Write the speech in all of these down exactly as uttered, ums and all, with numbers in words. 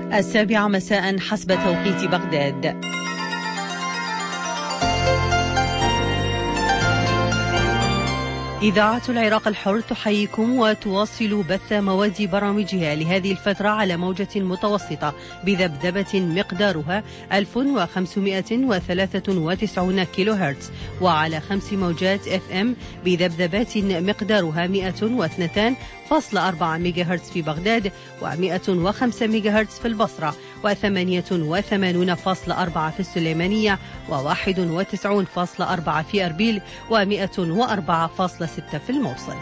السابعة مساء حسب توقيت بغداد. إذاعة العراق الحر تحييكم وتواصل بث مواد برامجها لهذه الفترة على موجة متوسطة بذبذبة مقدارها ألف وخمسمائة وثلاثة وتسعين كيلو هرتز، وعلى خمس موجات اف ام بذبذبات مقدارها مئة واثنين فاصلة أربعة ميجا هرتز في بغداد، ومئة وخمسة ميجا هرتز في البصرة، وثمانية وثمانين فاصلة أربعة في السليمانية، وواحد وتسعين فاصلة أربعة في أربيل، ومئة وأربعة فاصلة ستة في الموصل.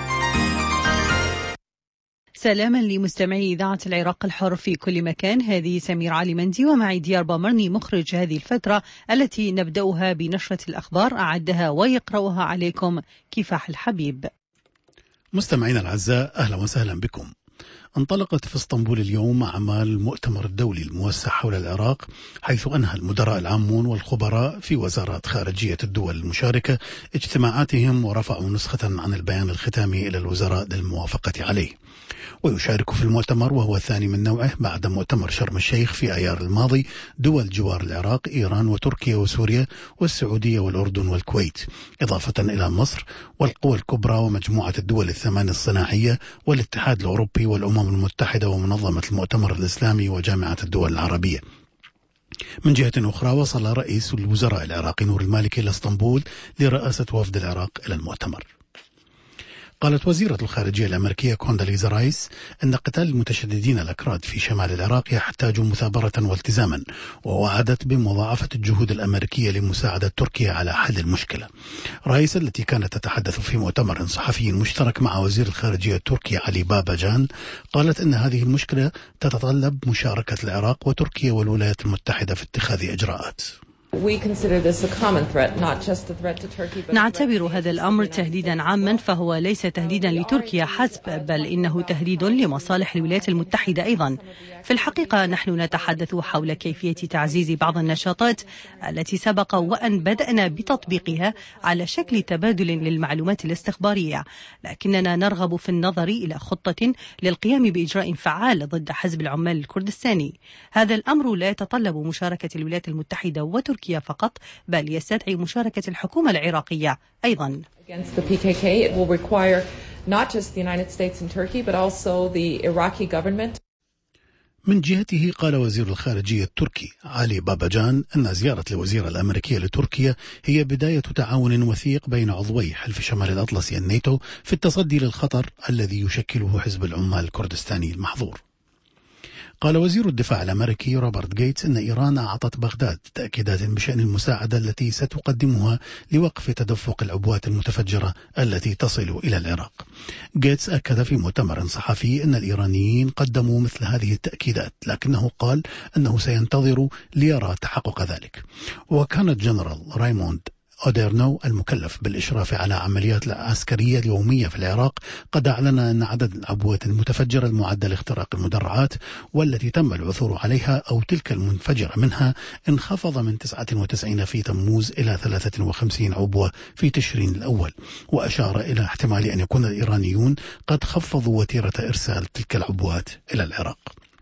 سلاما لمستمعي إذاعة العراق الحر في كل مكان، هذه سمير علي مندي ومعي ديار بامرني مخرج هذه الفترة التي نبدأها بنشرة الأخبار أعدها ويقرأها عليكم كفاح الحبيب. مستمعينا الأعزاء، أهلا وسهلا بكم. انطلقت في اسطنبول اليوم أعمال المؤتمر الدولي الموسع حول العراق، حيث أنهى المدراء العامون والخبراء في وزارات خارجية الدول المشاركة اجتماعاتهم ورفعوا نسخة عن البيان الختامي إلى الوزراء للموافقة عليه. ويشارك في المؤتمر، وهو الثاني من نوعه بعد مؤتمر شرم الشيخ في أيار الماضي، دول جوار العراق إيران وتركيا وسوريا والسعودية والأردن والكويت، إضافة إلى مصر والقوى الكبرى ومجموعة الدول الثمان الصناعية والاتحاد الأوروبي والأمم المتحدة ومنظمة المؤتمر الإسلامي وجامعة الدول العربية. من جهة أخرى، وصل رئيس الوزراء العراقي نور المالكي إلى اسطنبول لرئاسة وفد العراق إلى المؤتمر. قالت وزيرة الخارجية الأمريكية كونداليزا رايس أن قتال المتشددين الأكراد في شمال العراق يحتاج مثابرة والتزاما، ووعدت بمضاعفة الجهود الأمريكية لمساعدة تركيا على حل المشكلة. رايس التي كانت تتحدث في مؤتمر صحفي مشترك مع وزير الخارجية التركي علي باباجان قالت أن هذه المشكلة تتطلب مشاركة العراق وتركيا والولايات المتحدة في اتخاذ إجراءات. نعتبر هذا الأمر تهديدا عاما، فهو ليس تهديدا لتركيا حسب، بل إنه تهديد لمصالح الولايات المتحدة أيضا. في الحقيقة نحن نتحدث حول كيفية تعزيز بعض النشاطات التي سبق وأن بدأنا بتطبيقها على شكل تبادل للمعلومات الاستخبارية، لكننا نرغب في النظر إلى خطة للقيام بإجراء فعال ضد حزب العمال الكردستاني. هذا الأمر لا يتطلب مشاركة الولايات المتحدة وتركيا فقط، بل يستدعي مشاركة الحكومة العراقية أيضا. من جهته، قال وزير الخارجية التركي علي باباجان أن زيارة الوزيرة الأمريكية لتركيا هي بداية تعاون وثيق بين عضوي حلف شمال الأطلسي الناتو في التصدي للخطر الذي يشكله حزب العمال الكردستاني المحظور. قال وزير الدفاع الأمريكي روبرت غيتس أن إيران أعطت بغداد تأكيدات بشأن المساعدة التي ستقدمها لوقف تدفق العبوات المتفجرة التي تصل إلى العراق. غيتس أكد في مؤتمر صحفي أن الإيرانيين قدموا مثل هذه التأكيدات، لكنه قال أنه سينتظر ليرى تحقق ذلك. وكان الجنرال رايموند أوديرنو المكلف بالإشراف على عمليات العسكرية اليومية في العراق قد أعلن أن عدد العبوات المتفجرة المعدة لاختراق المدرعات والتي تم العثور عليها أو تلك المنفجرة منها انخفض من تسعة وتسعين في تموز إلى ثلاثة وخمسين عبوة في تشرين الأول، وأشار إلى احتمال أن يكون الإيرانيون قد خفضوا وتيرة إرسال تلك العبوات إلى العراق.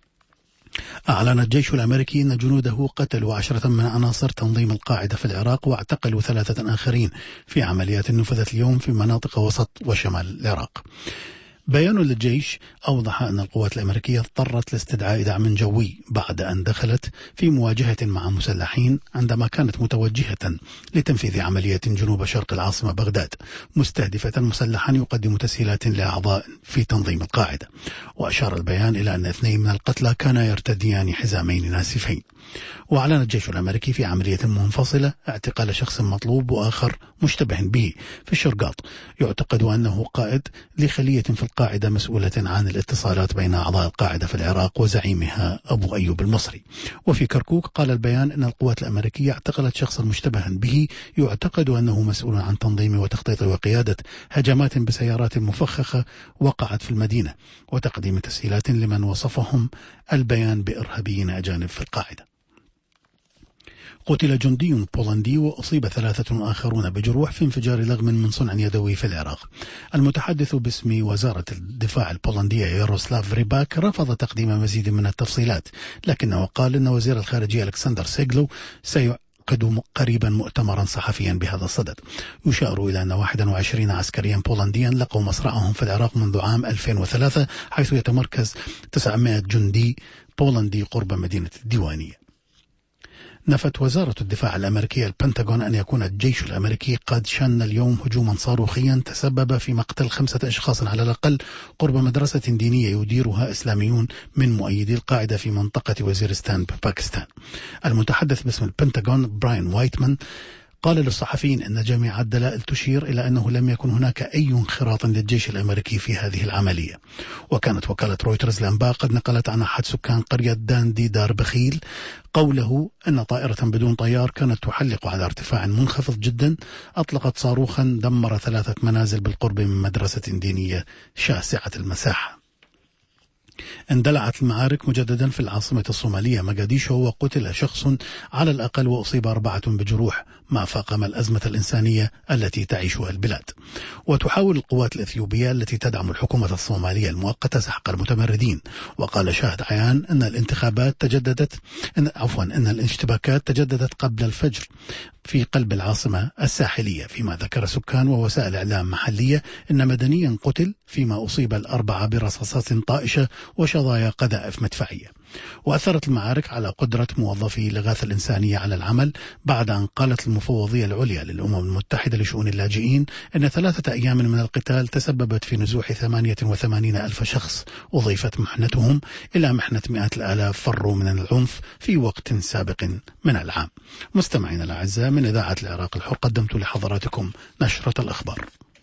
أعلن الجيش الأمريكي أن جنوده قتلوا عشرة من عناصر تنظيم القاعدة في العراق واعتقلوا ثلاثة آخرين في عمليات نفذت اليوم في مناطق وسط وشمال العراق. بيان للجيش أوضح أن القوات الأمريكية اضطرت لاستدعاء دعم جوي بعد أن دخلت في مواجهة مع مسلحين عندما كانت متوجهة لتنفيذ عملية جنوب شرق العاصمة بغداد، مستهدفة مسلحا يقدم تسهيلات لأعضاء في تنظيم القاعدة. وأشار البيان إلى أن اثنين من القتلى كانا يرتديان حزامين ناسفين. وأعلن الجيش الأمريكي في عملية منفصلة اعتقال شخص مطلوب وآخر مشتبه به في الشرقاط، يعتقد أنه قائد لخلية في القاعدة مسؤولة عن الاتصالات بين أعضاء القاعدة في العراق وزعيمها أبو أيوب المصري. وفي كركوك قال البيان أن القوات الأمريكية اعتقلت شخصا مشتبها به يعتقد أنه مسؤول عن تنظيم وتخطيط وقيادة هجمات بسيارات مفخخة وقعت في المدينة، وتقديم تسهيلات لمن وصفهم البيان بإرهابيين أجانب في القاعدة. قتل جندي بولندي وأصيب ثلاثة آخرون بجروح في انفجار لغم من صنع يدوي في العراق. المتحدث باسم وزارة الدفاع البولندية ياروسلاف ريباك رفض تقديم مزيد من التفصيلات، لكنه قال أن وزير الخارجية ألكسندر سيغلو سي قدم قريبا مؤتمرا صحفيا بهذا الصدد. يشار إلى أن واحد وعشرين عسكريا بولنديا لقوا مصرعهم في العراق منذ عام ألفين وثلاثة، حيث يتمركز تسعمائة جندي بولندي قرب مدينة الديوانية. نفت وزارة الدفاع الأمريكية البنتاغون أن يكون الجيش الأمريكي قد شن اليوم هجوما صاروخيا تسبب في مقتل خمسة أشخاص على الأقل قرب مدرسة دينية يديرها إسلاميون من مؤيدي القاعدة في منطقة وزيرستان بباكستان. المتحدث باسم البنتاغون براين وايتمان قال للصحفيين أن جميع الدلائل تشير إلى أنه لم يكن هناك أي انخراط للجيش الأمريكي في هذه العملية. وكانت وكالة رويترز الأنباء قد نقلت عن أحد سكان قرية داندي دار بخيل قوله أن طائرة بدون طيار كانت تحلق على ارتفاع منخفض جدا أطلقت صاروخا دمر ثلاثة منازل بالقرب من مدرسة دينية شاسعة المساحة. اندلعت المعارك مجددا في العاصمة الصومالية مقديشو، وقتل شخص على الأقل وأصيب أربعة بجروح، ما فاقم الأزمة الإنسانية التي تعيشها البلاد. وتحاول القوات الإثيوبية التي تدعم الحكومة الصومالية المؤقتة سحق المتمردين. وقال شاهد عيان أن الانتخابات تجددت إن عفوا أن الاشتباكات تجددت قبل الفجر في قلب العاصمة الساحلية، فيما ذكر سكان ووسائل إعلام محلية أن مدنيا قتل، فيما أصيب الأربعة برصاصات طائشة وشظايا قذائف مدفعية. وأثرت المعارك على قدرة موظفي الإغاثة الإنسانية على العمل بعد أن قالت المفوضية العليا للأمم المتحدة لشؤون اللاجئين أن ثلاثة أيام من القتال تسببت في نزوح ثمانية وثمانين ألف شخص، أضيفت محنتهم إلى محنة مئات الآلاف فروا من العنف في وقت سابق من العام. مستمعين الأعزاء، من إذاعة العراق الحر قدمت لحضراتكم نشرة الأخبار.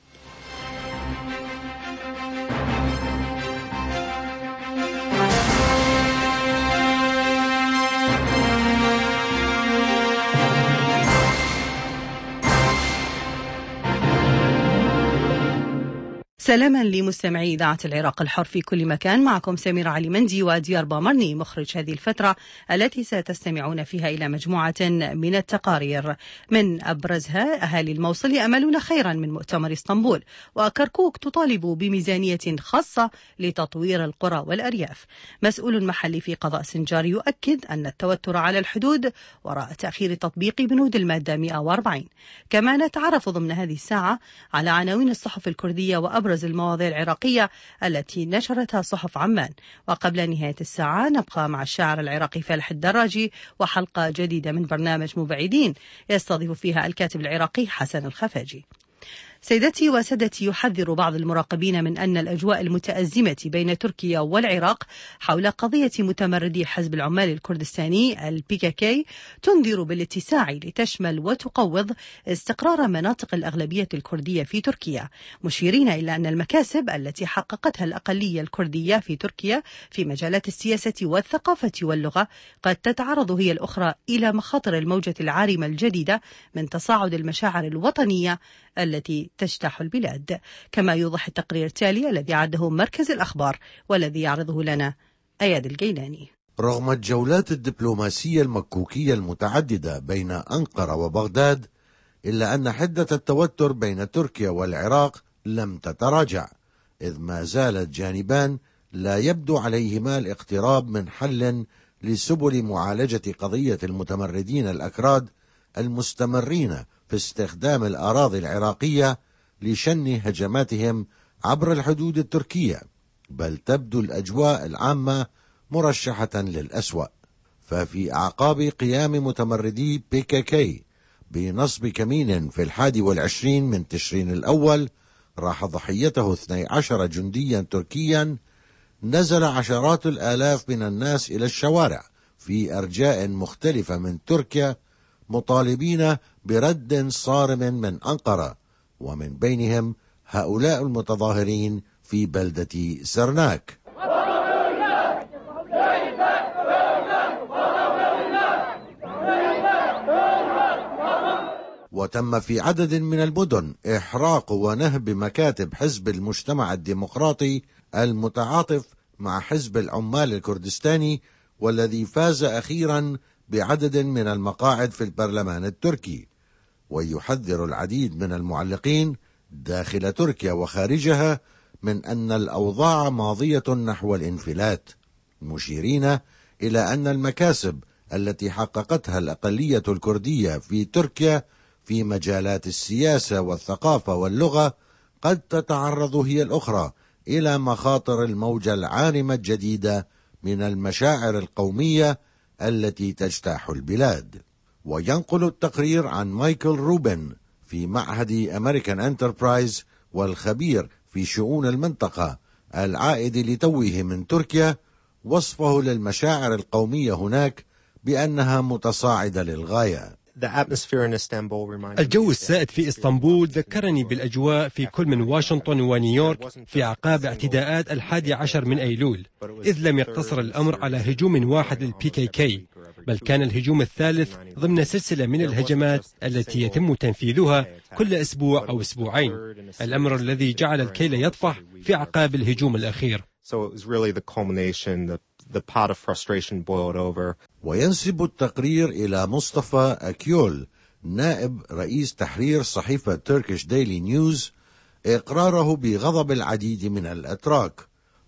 سلاما لمستمعي إذاعة العراق الحر في كل مكان، معكم سمير علي مندي وديار بامرني مخرج هذه الفترة التي ستستمعون فيها إلى مجموعة من التقارير. من أبرزها: أهالي الموصل يأملون خيرا من مؤتمر اسطنبول، وكركوك تطالب بميزانية خاصة لتطوير القرى والأرياف. مسؤول محلي في قضاء سنجار يؤكد أن التوتر على الحدود وراء تأخير تطبيق بنود المادة مئة وأربعين. كما نتعرف ضمن هذه الساعة على عناوين الصحف الكردية وأبرز المواضيع العراقية التي نشرتها صحف عمان. وقبل نهاية الساعة نبقى مع الشاعر العراقي فالح الدراجي وحلقة جديدة من برنامج مبعدين يستضيف فيها الكاتب العراقي حسن الخفاجي. سيدتي وسادتي، يحذر بعض المراقبين من أن الأجواء المتأزمة بين تركيا والعراق حول قضية متمردي حزب العمال الكردستاني البي كي كي تنذر بالاتساع لتشمل وتقوض استقرار مناطق الأغلبية الكردية في تركيا، مشيرين إلى أن المكاسب التي حققتها الأقلية الكردية في تركيا في مجالات السياسة والثقافة واللغة قد تتعرض هي الأخرى إلى مخاطر الموجة العارمة الجديدة من تصاعد المشاعر الوطنية التي تجتاح البلاد. كما يوضح التقرير التالي الذي عده مركز الأخبار والذي يعرضه لنا أياد الجيلاني. رغم الجولات الدبلوماسية المكوكية المتعددة بين أنقرة وبغداد، إلا أن حدة التوتر بين تركيا والعراق لم تتراجع، إذ ما زال الجانبان لا يبدو عليهما الاقتراب من حل لسبل معالجة قضية المتمردين الأكراد المستمرين في استخدام الأراضي العراقية لشن هجماتهم عبر الحدود التركية، بل تبدو الأجواء العامة مرشحة للأسوأ. ففي أعقاب قيام متمردي بي كي كي بنصب كمين في الحادي والعشرين من تشرين الأول راح ضحيته اثني عشر جنديا تركيا، نزل عشرات الآلاف من الناس إلى الشوارع في أرجاء مختلفة من تركيا مطالبين برد صارم من أنقرة، ومن بينهم هؤلاء المتظاهرين في بلدة سرناك. وتم في عدد من المدن إحراق ونهب مكاتب حزب المجتمع الديمقراطي المتعاطف مع حزب العمال الكردستاني، والذي فاز أخيرا بعدد من المقاعد في البرلمان التركي. ويحذر العديد من المعلقين داخل تركيا وخارجها من أن الأوضاع ماضية نحو الانفلات، مشيرين إلى أن المكاسب التي حققتها الأقلية الكردية في تركيا في مجالات السياسة والثقافة واللغة قد تتعرض هي الأخرى إلى مخاطر الموجة العارمة الجديدة من المشاعر القومية التي تجتاح البلاد. وينقل التقرير عن مايكل روبن في معهد أمريكان انتربرايز والخبير في شؤون المنطقة العائد لتوه من تركيا وصفه للمشاعر القومية هناك بأنها متصاعدة للغاية. الجو السائد في إسطنبول ذكرني بالأجواء في كل من واشنطن ونيويورك في أعقاب اعتداءات الحادي عشر من أيلول، إذ لم يقتصر الأمر على هجوم واحد للبي كي كي، بل كان الهجوم الثالث ضمن سلسلة من الهجمات التي يتم تنفيذها كل أسبوع أو أسبوعين، الأمر الذي جعل الكيل يطفح في أعقاب الهجوم الأخير. The pot of frustration boiled over. وينسب التقرير إلى مصطفى أكيول نائب رئيس تحرير صحيفة Turkish Daily News إقراره بغضب العديد من الأتراك،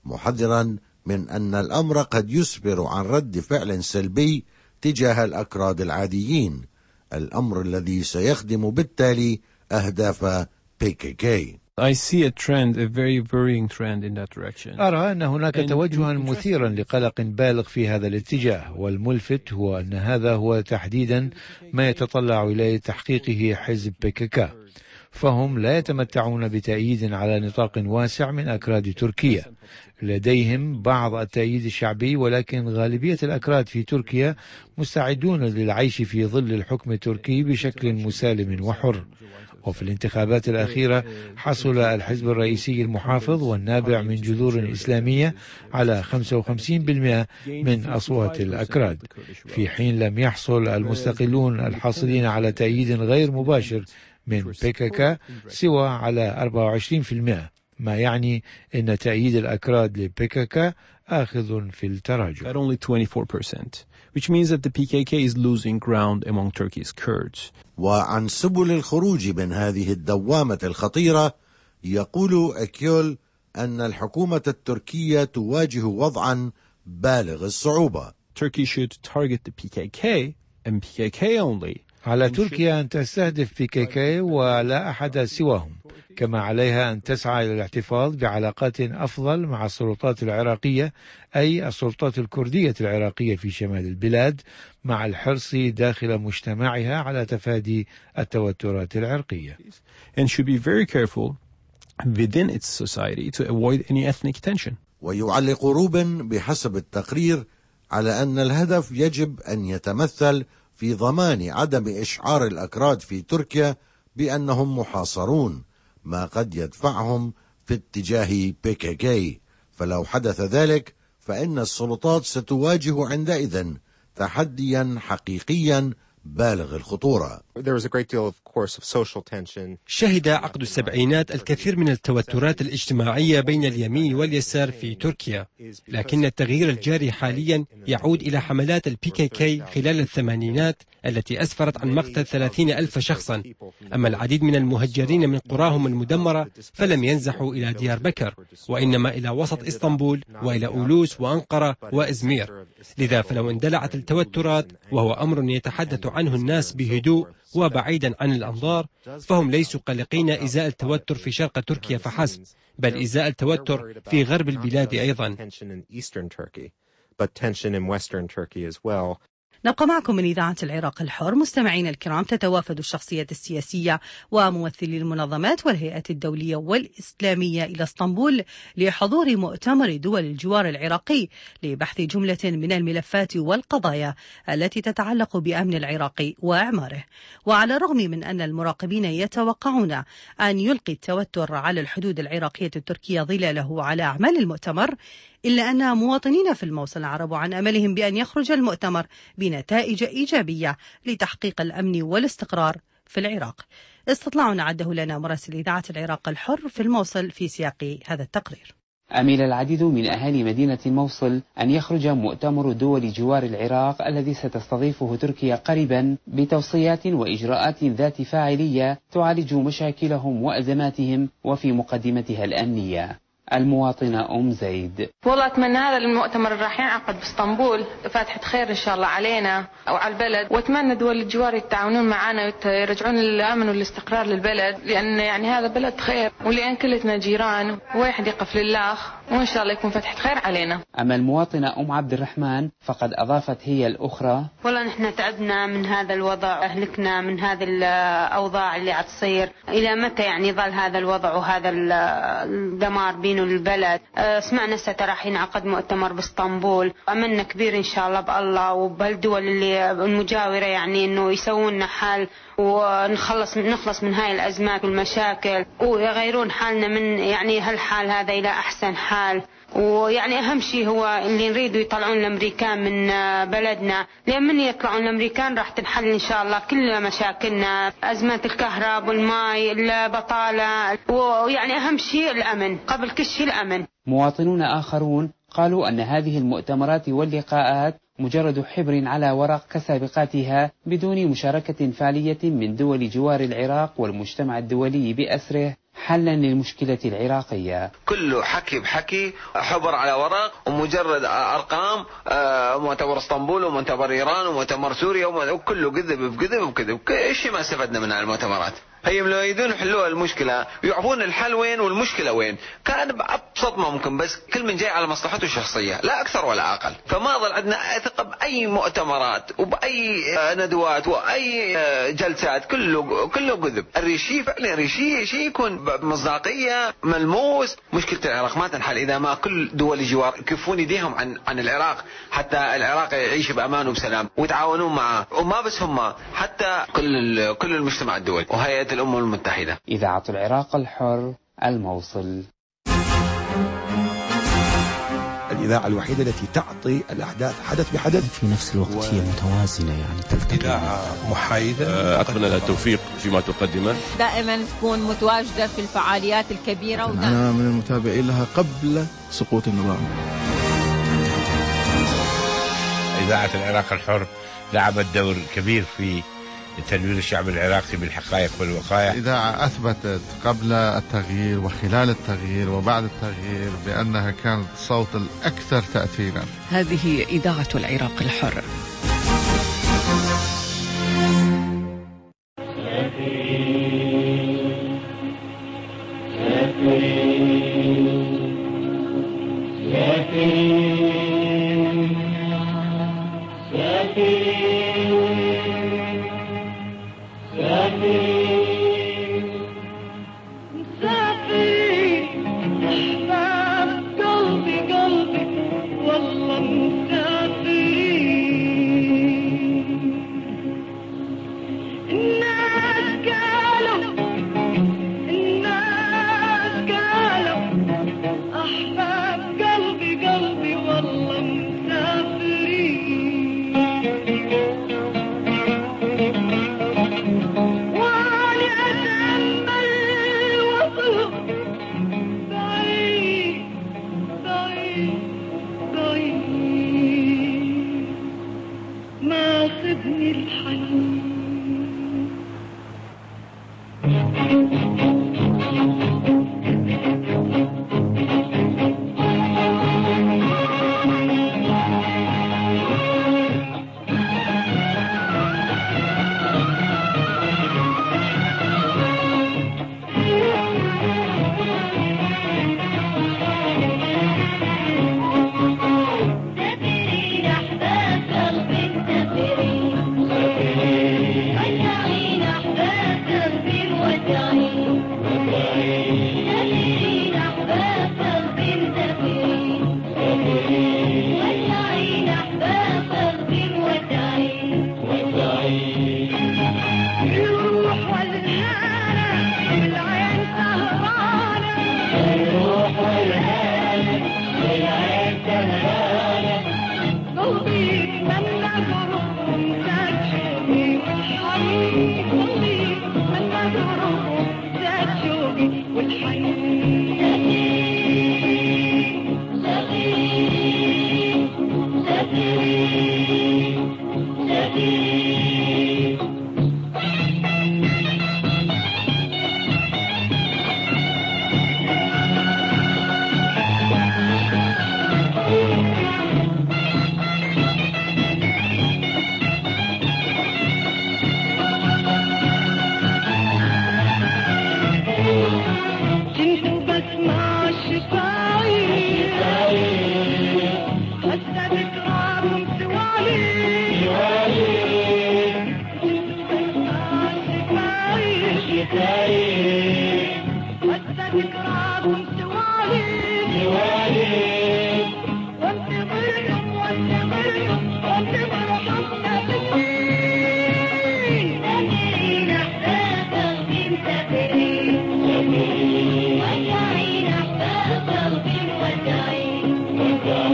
محذرا من أن الأمر قد يسفر عن رد فعل سلبي تجاه الأكراد العاديين، الأمر الذي سيخدم بالتالي أهداف بي كي كي. I see a trend, a very worrying trend in that direction. أرى أن هناك توجها مثيرا لقلق بالغ في هذا الاتجاه، والملفت هو أن هذا هو تحديدا ما يتطلع إليه تحقيقه حزب بي كي كي، فهم لا يتمتعون بتأييد على نطاق واسع من أكراد تركيا، لديهم بعض التأييد الشعبي، ولكن غالبية الأكراد في تركيا مستعدون للعيش في ظل الحكم التركي بشكل مسالم وحر. وفي الانتخابات الأخيرة حصل الحزب الرئيسي المحافظ والنابع من جذور إسلامية على خمسة وخمسين بالمئة من أصوات الأكراد، في حين لم يحصل المستقلون الحاصلين على تأييد غير مباشر من بي كي كي سوى على أربعة وعشرين بالمئة، ما يعني أن تأييد الأكراد لبي كي كي آخذ في التراجع. At only twenty-four percent, which means that the P K K is losing ground among Turkey's Kurds. وعن سبل الخروج من هذه الدوامة الخطيرة يقول أكيول أن الحكومة التركية تواجه وضعا بالغ الصعوبة. Turkey should target the P K K and P K K only. على تركيا أن تستهدف بي كي كي ولا أحد سواهم، كما عليها أن تسعى إلى الاحتفاظ بعلاقات أفضل مع السلطات العراقية، أي السلطات الكردية العراقية في شمال البلاد، مع الحرص داخل مجتمعها على تفادي التوترات العرقية. And should be very careful within its society to avoid any ethnic tension. ويعلق روبن بحسب التقرير على أن الهدف يجب أن يتمثل في ضمان عدم إشعار الأكراد في تركيا بأنهم محاصرون، ما قد يدفعهم في اتجاه بي كي كي، فلو حدث ذلك فإن السلطات ستواجه عندئذ تحديا حقيقيا بالغ الخطورة. شهد عقد السبعينات الكثير من التوترات الاجتماعية بين اليمين واليسار في تركيا، لكن التغيير الجاري حاليا يعود إلى حملات البي كي كي خلال الثمانينات التي أسفرت عن مقتل ثلاثين ألف شخصا. أما العديد من المهجرين من قراهم المدمرة فلم ينزحوا إلى ديار بكر، وإنما إلى وسط إسطنبول وإلى أولوس وأنقرة وإزمير. لذا فلو اندلعت التوترات، وهو أمر يتحدث عنه الناس بهدوء وبعيدا عن الأنظار، فهم ليسوا قلقين إزاء التوتر في شرق تركيا فحسب، بل إزاء التوتر في غرب البلاد أيضا. نبقى معكم من إذاعة العراق الحر. مستمعين الكرام، تتوافد الشخصيات السياسية وممثلي المنظمات والهيئات الدولية والإسلامية إلى اسطنبول لحضور مؤتمر دول الجوار العراقي لبحث جملة من الملفات والقضايا التي تتعلق بأمن العراق وإعماره. وعلى الرغم من أن المراقبين يتوقعون أن يلقي التوتر على الحدود العراقية التركية ظلاله على أعمال المؤتمر، إلا أن مواطنين في الموصل عربوا عن أملهم بأن يخرج المؤتمر بنتائج إيجابية لتحقيق الأمن والاستقرار في العراق. استطلاع عده لنا مراسل إذاعة العراق الحر في الموصل في سياق هذا التقرير. أمل العديد من أهالي مدينة الموصل أن يخرج مؤتمر دول جوار العراق الذي ستستضيفه تركيا قريبا بتوصيات وإجراءات ذات فاعلية تعالج مشاكلهم وأزماتهم وفي مقدمتها الأمنية. المواطنة أم زيد: والله أتمنى هذا المؤتمر اللي راح ينعقد باسطنبول فاتحة خير إن شاء الله علينا أو على البلد، وأتمنى دول الجوار يتعاونون معنا ويرجعون الأمن والاستقرار للبلد، لأن يعني هذا بلد خير ولأن كلتنا جيران وواحد يقف لله، وإن شاء الله يكون فتحة خير علينا. أما المواطنة أم عبد الرحمن فقد أضافت هي الأخرى: والله نحن تعبنا من هذا الوضع، أهلكنا من هذه الأوضاع اللي عم تصير، إلى متى يعني ظل هذا الوضع وهذا الدمار بينه البلد؟ سمعنا ستة راح ينعقد مؤتمر باسطنبول، أملنا كبير إن شاء الله بالله وبهالدول اللي المجاورة يعني إنه يسوون حل ونخلص نخلص من هاي الأزمات والمشاكل ويغيرون حالنا من يعني هالحال هذا إلى أحسن حال. ويعني أهم شيء هو اللي نريدوا يطلعون الأمريكان من بلدنا، لأن من يطلعون الأمريكان راح تنحل إن شاء الله كل مشاكلنا، أزمات الكهرباء والماء البطالة، ويعني أهم شيء الأمن قبل كل شيء الأمن. مواطنون آخرون قالوا أن هذه المؤتمرات واللقاءات مجرد حبر على ورق كسابقاتها بدون مشاركة فعلية من دول جوار العراق والمجتمع الدولي بأسره حلا للمشكلة العراقية. كله حكي بحكي، حبر على ورق ومجرد أرقام، مؤتمر اسطنبول ومؤتمر إيران ومؤتمر سوريا وكله كذب بكذب بكذب. ايش ما استفدنا من المؤتمرات؟ هي لو يريدون يحلوا المشكلة يعرفون الحل وين والمشكلة وين، كان بأبسط ممكن، بس كل من جاي على مصلحته الشخصية لا أكثر ولا أقل. فما ظل عندنا ثقة بأي مؤتمرات وبأي ندوات وأي جلسات، كله كله كذب. الريشي فعلا ريشي شيء يكون بمصداقية ملموس. مشكلة العراق ما تنحل إذا ما كل دول الجوار يكفون يديهم عن عن العراق، حتى العراق يعيش بأمان وبسلام ويتعاونون معه، وما بس هم، حتى كل كل المجتمع الدولي وهيئة الأمم المتحدة. إذاعة العراق الحر، الموصل. الإذاعة الوحيدة التي تعطي الأحداث حدث بحدث في نفس الوقت و... هي متوازنة، يعني تلتقي. إذاعة محايدة. أتمنى لها التوفيق فيما تقدمه، دائما تكون متواجدة في الفعاليات الكبيرة. أنا من المتابعين لها قبل سقوط النظام. إذاعة العراق الحر لعبت دور كبير في تنوير الشعب العراقي بالحقائق والوقائع. إذاعة أثبتت قبل التغيير وخلال التغيير وبعد التغيير بأنها كانت صوت الأكثر تأثيرا. هذه إذاعة العراق الحر.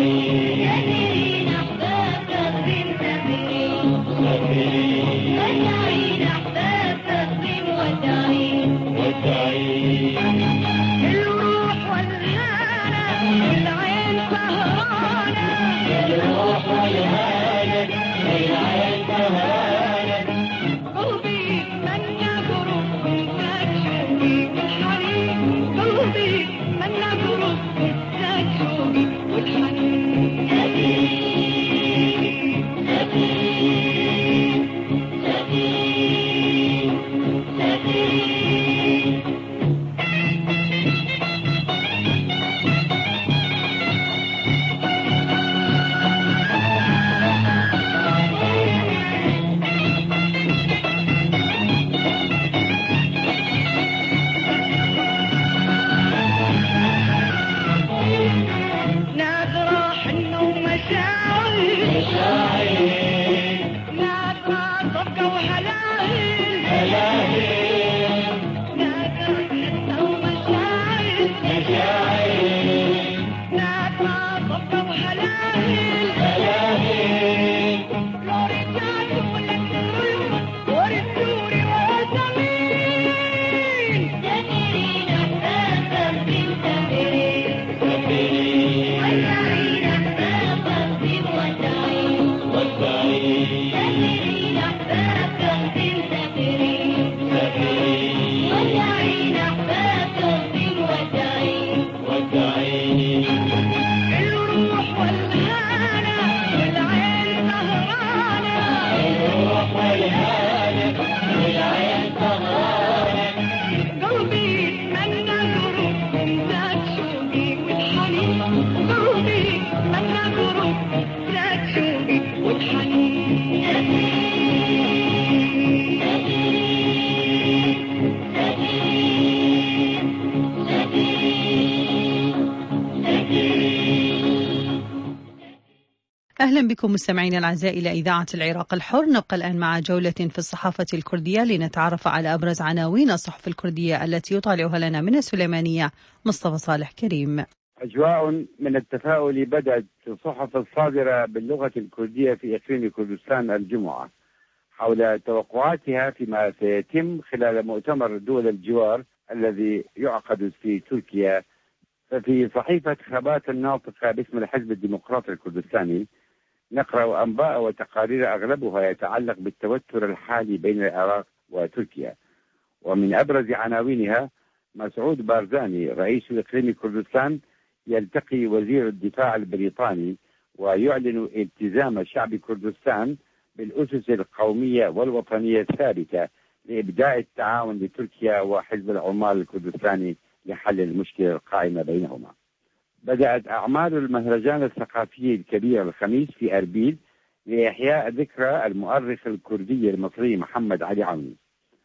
أهلا بكم مستمعينا الأعزاء إلى إذاعة العراق الحر. نبقى الآن مع جولة في الصحافة الكردية لنتعرف على أبرز عناوين الصحف الكردية التي يطالعها لنا من السليمانية مصطفى صالح كريم. أجواء من التفاؤل بدأت في الصحف الصادرة باللغة الكردية في إقليم كردستان الجمعة حول توقعاتها فيما سيتم خلال مؤتمر دول الجوار الذي يعقد في تركيا. ففي صحيفة خبات الناطقة باسم الحزب الديمقراطي الكردستاني نقرأ أنباء وتقارير أغلبها يتعلق بالتوتر الحالي بين العراق وتركيا، ومن أبرز عناوينها مسعود بارزاني رئيس إقليم كردستان يلتقي وزير الدفاع البريطاني ويعلن التزام شعب كردستان بالأسس القومية والوطنية الثابتة لإبداء التعاون لتركيا وحزب العمال الكردستاني لحل المشكلة القائمة بينهما. بدأت أعمال المهرجان الثقافي الكبير الخميس في أربيل لإحياء ذكرى المؤرخ الكردي المصري محمد علي عوني.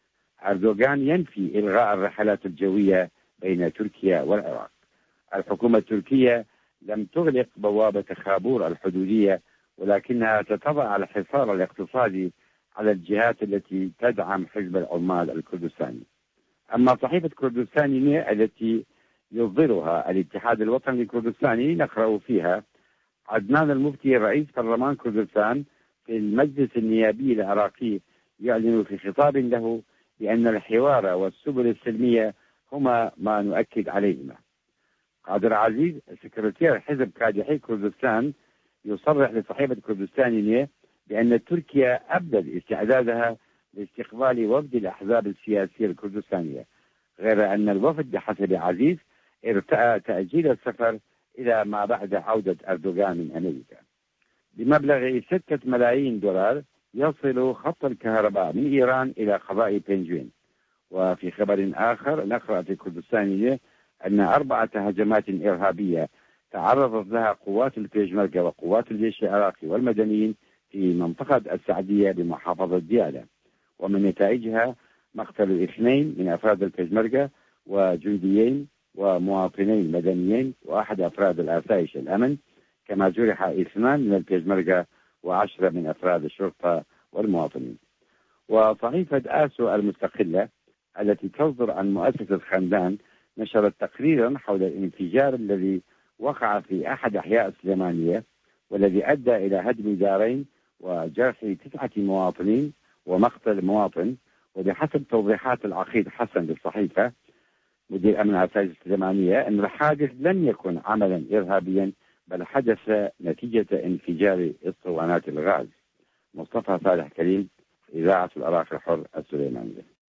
أردوغان ينفي إلغاء الرحلات الجوية بين تركيا والعراق. الحكومة التركية لم تغلق بوابة خابور الحدودية، ولكنها تتضع الحصار الاقتصادي على الجهات التي تدعم حزب العمال الكردستاني. أما صحيفة كردستان التي يصدرها الاتحاد الوطني الكردستاني نقرأ فيها عدنان المفتي رئيس برلمان كردستان في المجلس النيابي العراقي يعلن في خطاب له بأن الحوار والسبل السلمية هما ما نؤكد عليهما. قادر عزيز سكرتير حزب كادحي كردستان يصرح لصحيفة كردستان بأن تركيا أبدت استعدادها لاستقبال وفد الأحزاب السياسية الكردستانية، غير أن الوفد بحسب عزيز ارتأى تأجيل السفر إلى ما بعد عودة أردوغان من أمريكا. بمبلغ ستة ملايين دولار يصل خط الكهرباء من إيران إلى قضاء بنجوين. وفي خبر آخر نقرأ في كردستان أن أربعة هجمات إرهابية تعرضت لها قوات البيشمركة وقوات الجيش العراقي والمدنيين في منطقة السعدية بمحافظة ديالى، ومن نتائجها مقتل اثنين من أفراد البيشمركة وجنديين ومواطنين مدنيين وأحد أفراد الآسايش الأمن، كما جرح اثنان من البيشمركة وعشرة من أفراد الشرطة والمواطنين. وصحيفة آسو المستقلة التي تصدر عن مؤسسة خندان نشرت تقريرا حول الانفجار الذي وقع في أحد أحياء السليمانية، والذي أدى إلى هدم دارين وجرح تسعة مواطنين ومقتل مواطن. وبحسب توضيحات العقيد حسن للصحيفة مدير أمن عساكر السليمانية أن الحادث لم يكن عملا إرهابيا، بل حدث نتيجة انفجار اسطوانات الغاز. مصطفى صالح كريم، إذاعة العراق الحر، السليمانية.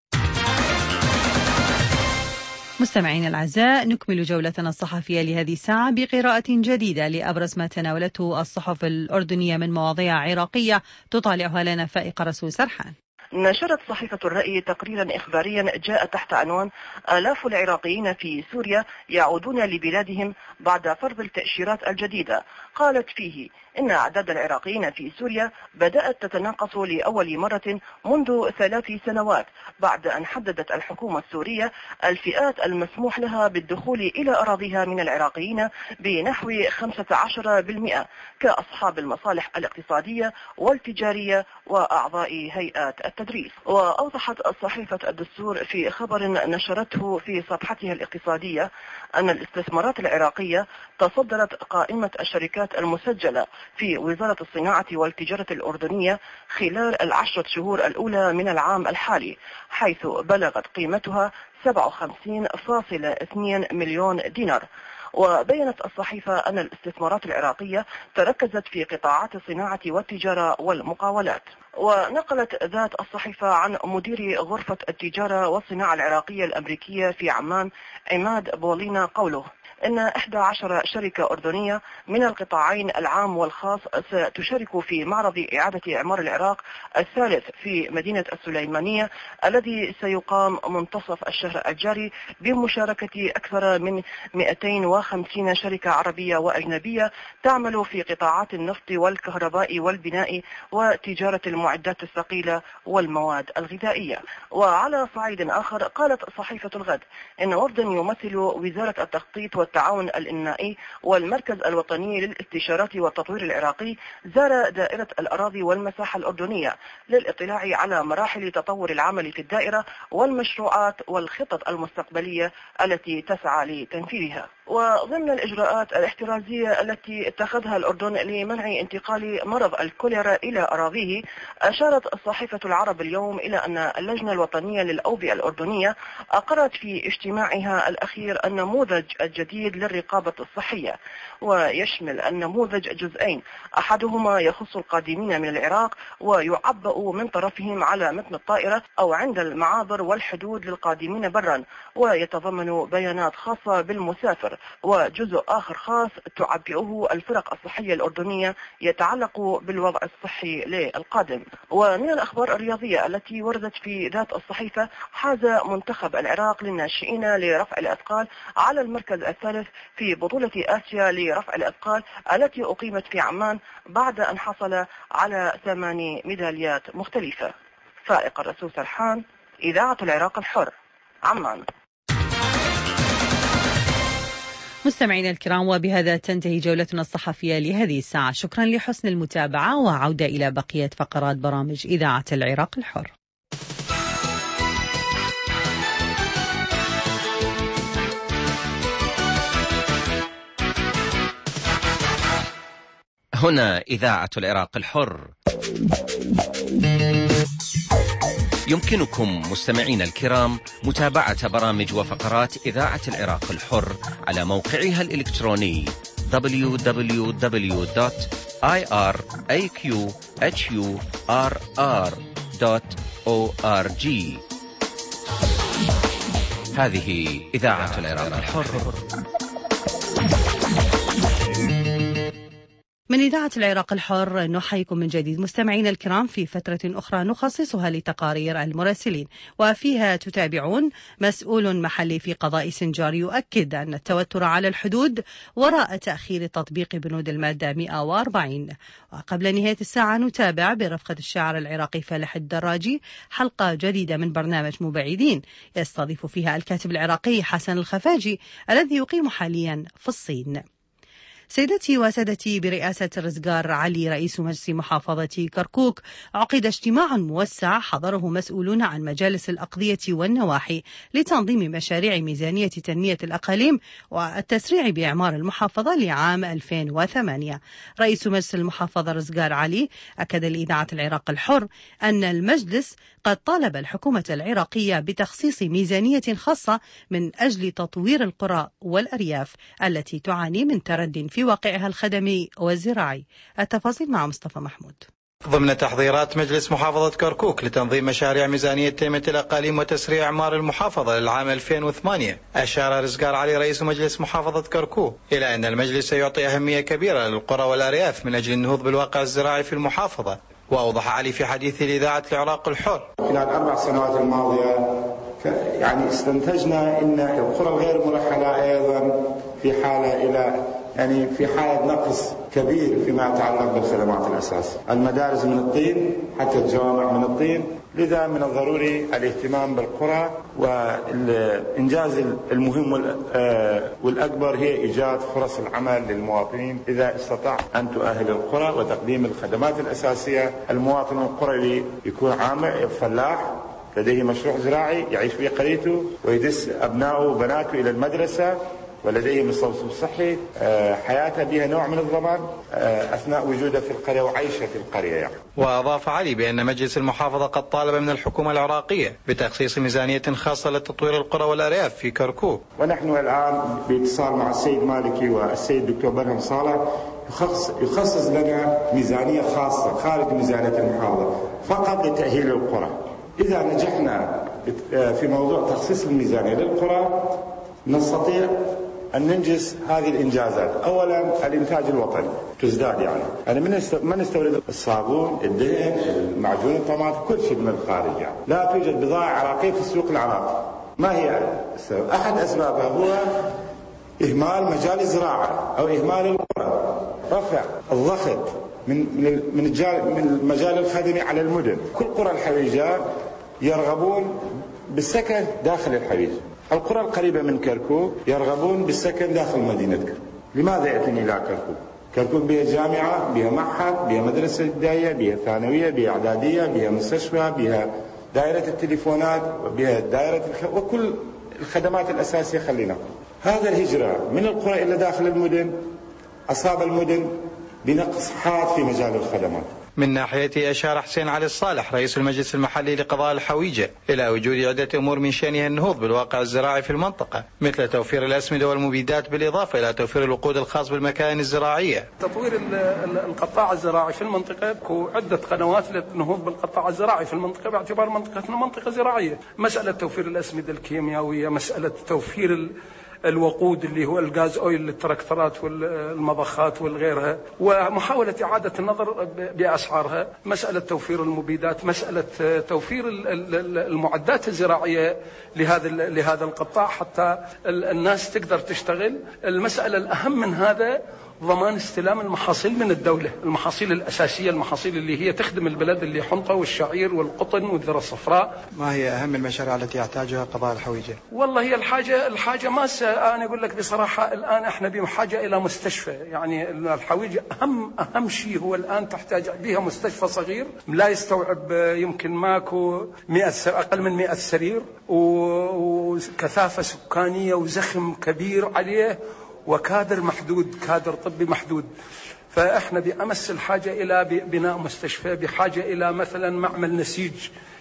مستمعين الأعزاء، نكمل جولتنا الصحفية لهذه الساعة بقراءة جديدة لأبرز ما تناولته الصحف الأردنية من مواضيع عراقية تطالعها لنا فائقة رسول سرحان. نشرت صحيفة الرأي تقريرا إخباريا جاء تحت عنوان آلاف العراقيين في سوريا يعودون لبلادهم بعد فرض التأشيرات الجديدة. قالت فيه إن أعداد العراقيين في سوريا بدأت تتناقص لأول مرة منذ ثلاث سنوات بعد أن حددت الحكومة السورية الفئات المسموح لها بالدخول إلى أراضيها من العراقيين بنحو خمسة عشر بالمئة كأصحاب المصالح الاقتصادية والتجارية وأعضاء هيئات التدريس. وأوضحت صحيفة الدستور في خبر نشرته في صفحتها الاقتصادية أن الاستثمارات العراقية تصدرت قائمة الشركات المسجلة في وزارة الصناعة والتجارة الأردنية خلال العشرة شهور الأولى من العام الحالي، حيث بلغت قيمتها سبعة وخمسين فاصلة اثنين مليون دينار. وبينت الصحيفة أن الاستثمارات العراقية تركزت في قطاعات الصناعة والتجارة والمقاولات. ونقلت ذات الصحيفة عن مدير غرفة التجارة والصناعة العراقية الأمريكية في عمان عماد بولينا قوله إن إحدى عشرة شركة أردنية من القطاعين العام والخاص ستشارك في معرض إعادة إعمار العراق الثالث في مدينة السليمانية الذي سيقام منتصف الشهر الجاري بمشاركة أكثر من مئتين وخمسين شركة عربية وأجنبية تعمل في قطاعات النفط والكهرباء والبناء وتجارة المعدات الثقيلة والمواد الغذائية. وعلى صعيد آخر قالت صحيفة الغد إن وفدا يمثل وزارة التخطيط والتعاون الإنمائي والمركز الوطني للاستشارات والتطوير العراقي زار دائرة الأراضي والمساحة الأردنية للاطلاع على مراحل تطور العمل في الدائرة والمشروعات والخطط المستقبلية التي تسعى لتنفيذها. وضمن الإجراءات الاحترازية التي اتخذها الأردن لمنع انتقال مرض الكوليرا إلى أراضيه، أشارت صحيفة العرب اليوم إلى أن اللجنة الوطنية للأوبئة الأردنية أقرت في اجتماعها الأخير النموذج الجديد للرقابة الصحية، ويشمل النموذج جزئين، أحدهما يخص القادمين من العراق ويعبأ من طرفهم على متن الطائرة أو عند المعابر والحدود للقادمين برا، ويتضمن بيانات خاصة بالمسافر، وجزء آخر خاص تعبئه الفرق الصحية الأردنية يتعلق بالوضع الصحي للقادم. ومن الأخبار الرياضية التي وردت في ذات الصحيفة، حاز منتخب العراق للناشئين لرفع الأثقال على المركز الثالث في بطولة آسيا لرفع الأثقال التي أقيمت في عمان بعد أن حصل على ثماني ميداليات مختلفة. فائقة رسول سرحان، إذاعة العراق الحر، عمان. مستمعينا الكرام، وبهذا تنتهي جولتنا الصحفية لهذه الساعة. شكرا لحسن المتابعة، وعودة إلى بقية فقرات برامج إذاعة العراق الحر. هنا إذاعة العراق الحر. يمكنكم مستمعين الكرام متابعة برامج وفقرات إذاعة العراق الحر على موقعها الإلكتروني دبليو دبليو دبليو دوت آي آر إيه كيو إتش يو آر آر دوت أو آر جي. هذه إذاعة العراق الحر. من إذاعة العراق الحر نحييكم من جديد مستمعين الكرام في فترة أخرى نخصصها لتقارير المراسلين، وفيها تتابعون مسؤول محلي في قضاء سنجار يؤكد أن التوتر على الحدود وراء تأخير تطبيق بنود المادة مئة وأربعين. وقبل نهاية الساعة نتابع برفقة الشاعر العراقي فالح الدراجي حلقة جديدة من برنامج مبعدين يستضيف فيها الكاتب العراقي حسن الخفاجي الذي يقيم حاليا في الصين. سيدتي وسادتي، برئاسة رزقار علي رئيس مجلس محافظة كركوك عقد اجتماع موسع حضره مسؤولون عن مجالس الأقضية والنواحي لتنظيم مشاريع ميزانية تنمية الأقاليم والتسريع بإعمار المحافظة لعام ألفين وثمانية. رئيس مجلس المحافظة رزقار علي أكد لإذاعة العراق الحر أن المجلس قد طالب الحكومة العراقية بتخصيص ميزانية خاصة من أجل تطوير القرى والأرياف التي تعاني من ترد في واقعها الخدمي والزراعي. التفاصيل مع مصطفى محمود. ضمن تحضيرات مجلس محافظة كركوك لتنظيم مشاريع ميزانية تنمية الأقاليم وتسريع إعمار المحافظة للعام ألفين وثمانية، أشار رزقار علي رئيس مجلس محافظة كركوك إلى أن المجلس سيعطي أهمية كبيرة للقرى والأرياف من أجل النهوض بالواقع الزراعي في المحافظة. وأوضح علي في حديثه لإذاعة العراق الحر: خلال الأربع سنوات الماضية يعني استنتجنا أن القرى الغير مرحلة أيضا في حالة إلى يعني في حالة نقص كبير فيما يتعلق بالخدمات الأساسية. المدارس من الطين حتى الجوامع من الطين، لذا من الضروري الاهتمام بالقرى، والإنجاز المهم والأكبر هي إيجاد فرص العمل للمواطنين. إذا استطاع أن تؤهل القرى وتقديم الخدمات الأساسية، المواطن القروي يكون عامل فلاح لديه مشروع زراعي يعيش في قريته ويدس أبنائه وبناته إلى المدرسة ولديه مستوصف صحي، حياته بها نوع من الضمان أثناء وجوده في القرية وعيشه في القرية يعني. وأضاف علي بأن مجلس المحافظة قد طالب من الحكومة العراقية بتخصيص ميزانية خاصة لتطوير القرى والأرياف في كركوك. ونحن الآن باتصال مع السيد مالكي والسيد الدكتور برهم صالح يخصص, يخصص لنا ميزانية خاصة خارج ميزانية المحافظة فقط لتأهيل القرى. إذا نجحنا في موضوع تخصيص الميزانية للقرى نستطيع أن ننجز هذه الإنجازات. أولا الإنتاج الوطني تزداد، يعني أنا من نستورد الصابون، الدهن، المعجون، الطماطم، كل شيء من الخارج يعني. لا توجد بضائع عراقية في السوق العراقي. ما هي السبب؟ أحد أسبابها هو إهمال مجال الزراعة أو إهمال القرى، رفع الضغط من من من المجال الخدمي على المدن. كل قرى الحويجة يرغبون بالسكن داخل الحويجة. القرى القريبة من كركوك يرغبون بالسكن داخل مدينة كركوك. لماذا يأتون إلى كركوك؟ كركوك بها جامعة، بها معهد، بها مدرسة ابتدائية، بها ثانوية، بها إعدادية، بها مستشفى، بها دائرة التليفونات، بها دائرة الخ... وكل الخدمات الأساسية. خلينا هذا الهجرة من القرى إلى داخل المدن أصاب المدن بنقص حاد في مجال الخدمات. من ناحيته أشار حسين علي الصالح رئيس المجلس المحلي لقضاء الحويجة إلى وجود عدة أمور من شأنها النهوض بالواقع الزراعي في المنطقة، مثل توفير الأسمدة والمبيدات بالإضافة إلى توفير الوقود الخاص بالمكائن الزراعية. تطوير القطاع الزراعي في المنطقة وعدة قنوات للنهوض بالقطاع الزراعي في المنطقة باعتبار منطقتنا منطقة زراعية. مسألة توفير الأسمدة الكيميائية، مسألة توفير الوقود اللي هو الغاز اويل للتراكتورات والمضخات والغيرها، ومحاولة إعادة النظر بأسعارها، مسألة توفير المبيدات، مسألة توفير المعدات الزراعية لهذا لهذا القطاع حتى الناس تقدر تشتغل. المسألة الأهم من هذا ضمان استلام المحاصيل من الدولة، المحاصيل الأساسية، المحاصيل اللي هي تخدم البلد، اللي حنطة والشعير والقطن والذرة الصفراء. ما هي أهم المشاريع التي يحتاجها قضاء الحويجة؟ والله هي الحاجة الحاجة ما س... أنا أقول لك بصراحة الآن إحنا بحاجة إلى مستشفى، يعني الحويجة أهم أهم شيء هو الآن تحتاج بها مستشفى صغير لا يستوعب يمكن ماكو مئة أقل من مئة سرير، وكثافة سكانية وزخم كبير عليه وكادر محدود، كادر طبي محدود. فإحنا بأمس الحاجة إلى بناء مستشفى، بحاجة إلى مثلا معمل نسيج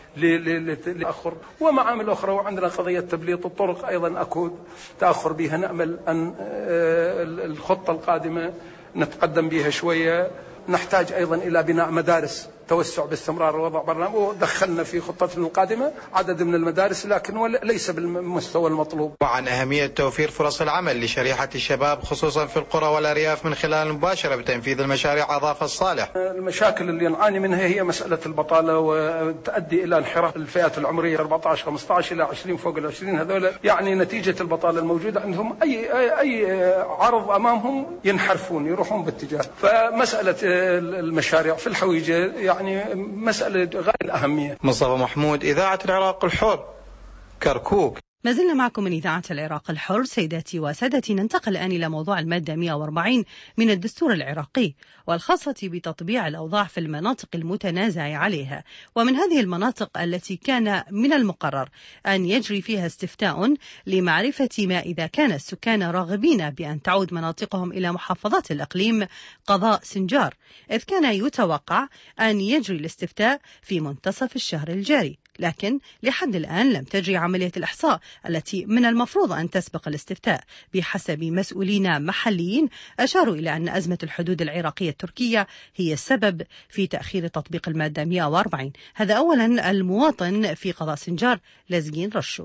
للتأخر ومعامل أخرى. وعندنا قضية تبليط الطرق أيضا أكو تأخر بها، نأمل أن الخطة القادمة نتقدم بها شوية. نحتاج أيضا إلى بناء مدارس، توسع باستمرار، وضع برنامج، ودخلنا في خطتنا القادمة عدد من المدارس لكن ليس بالمستوى المطلوب. وعن أهمية توفير فرص العمل لشريحة الشباب خصوصا في القرى والأرياف من خلال المباشرة بتنفيذ المشاريع، أضاف الصالح: المشاكل اللي نعاني منها هي مسألة البطالة، وتؤدي إلى انحراف الفئات العمرية أربعة عشر خمسة عشر إلى عشرين فوق العشرين. هذول يعني نتيجة البطالة الموجودة عندهم، أي أي عرض أمامهم ينحرفون يروحون باتجاه. فمسألة المشاريع في الحويجة يعني مسألة غاية الأهمية. مصطفى محمود، إذاعة العراق الحر، كركوك. ما زلنا معكم من إذاعة العراق الحر. سيداتي وسادتي، ننتقل الآن إلى موضوع المادة مئة وأربعين من الدستور العراقي والخاصة بتطبيع الأوضاع في المناطق المتنازع عليها، ومن هذه المناطق التي كان من المقرر أن يجري فيها استفتاء لمعرفة ما إذا كان السكان راغبين بأن تعود مناطقهم إلى محافظات الإقليم قضاء سنجار، إذ كان يتوقع أن يجري الاستفتاء في منتصف الشهر الجاري، لكن لحد الآن لم تجري عملية الإحصاء التي من المفروض أن تسبق الاستفتاء. بحسب مسؤولين محليين أشاروا إلى أن أزمة الحدود العراقية التركية هي السبب في تأخير تطبيق المادة مئة وأربعين. هذا أولا المواطن في قضاء سنجار لازقين رشو.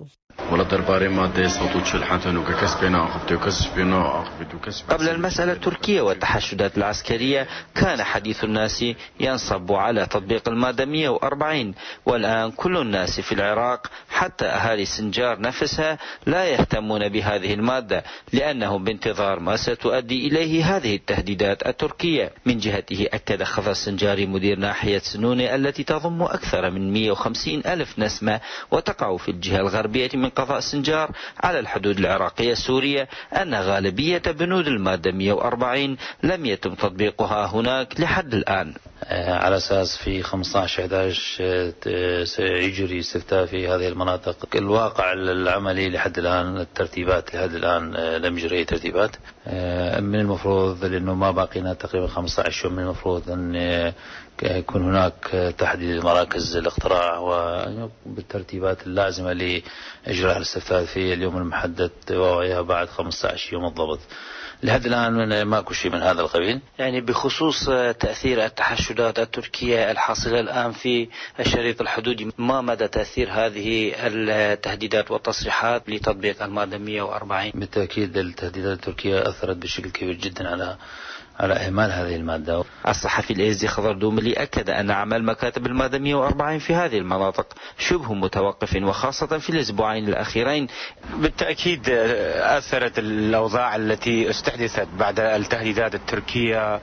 قبل المسألة التركية والتحشدات العسكرية كان حديث الناس ينصب على تطبيق المادة مئة وأربعين، والآن كل الناس في العراق حتى أهالي سنجار نفسها لا يهتمون بهذه المادة، لأنهم بانتظار ما ستؤدي إليه هذه التهديدات التركية. من جهته أكد خضر السنجاري مدير ناحية سنونة التي تضم أكثر من مئة وخمسين ألف نسمة وتقع في الجهة الغربية من قضاء سنجار على الحدود العراقية السورية أن غالبية بنود المادة مئة وأربعين لم يتم تطبيقها هناك لحد الآن. على أساس في خمسة عشر أحد عشر سيجري استفتاء في هذه المناطق. الواقع العملي لحد الآن الترتيبات لحد الآن لم يجري أي ترتيبات. من المفروض لأنه ما باقينا تقريبا خمسة عشر يوم، من المفروض أن يكون هناك تحديد مراكز الاقتراع وبالترتيبات اللازمة لإجراء الاستفتاء في اليوم المحدد وهي بعد خمسة عشر يوم الضبط. لحد الآن ماكو شيء من هذا القبيل. يعني بخصوص تأثير التحشدات التركية الحاصلة الآن في الشريط الحدودي، ما مدى تأثير هذه التهديدات والتصريحات لتطبيق المادة مئة وأربعين؟ بالتأكيد التهديدات التركية أثرت بشكل كبير جدا على على إهمال هذه المادة. الصحفي الإيزي خضر دوملي أكد أن عمل مكاتب المادة مئة وأربعين في هذه المناطق شبه متوقف، وخاصة في الأسبوعين الأخيرين. بالتأكيد أثرت الأوضاع التي استحدثت بعد التهديدات التركية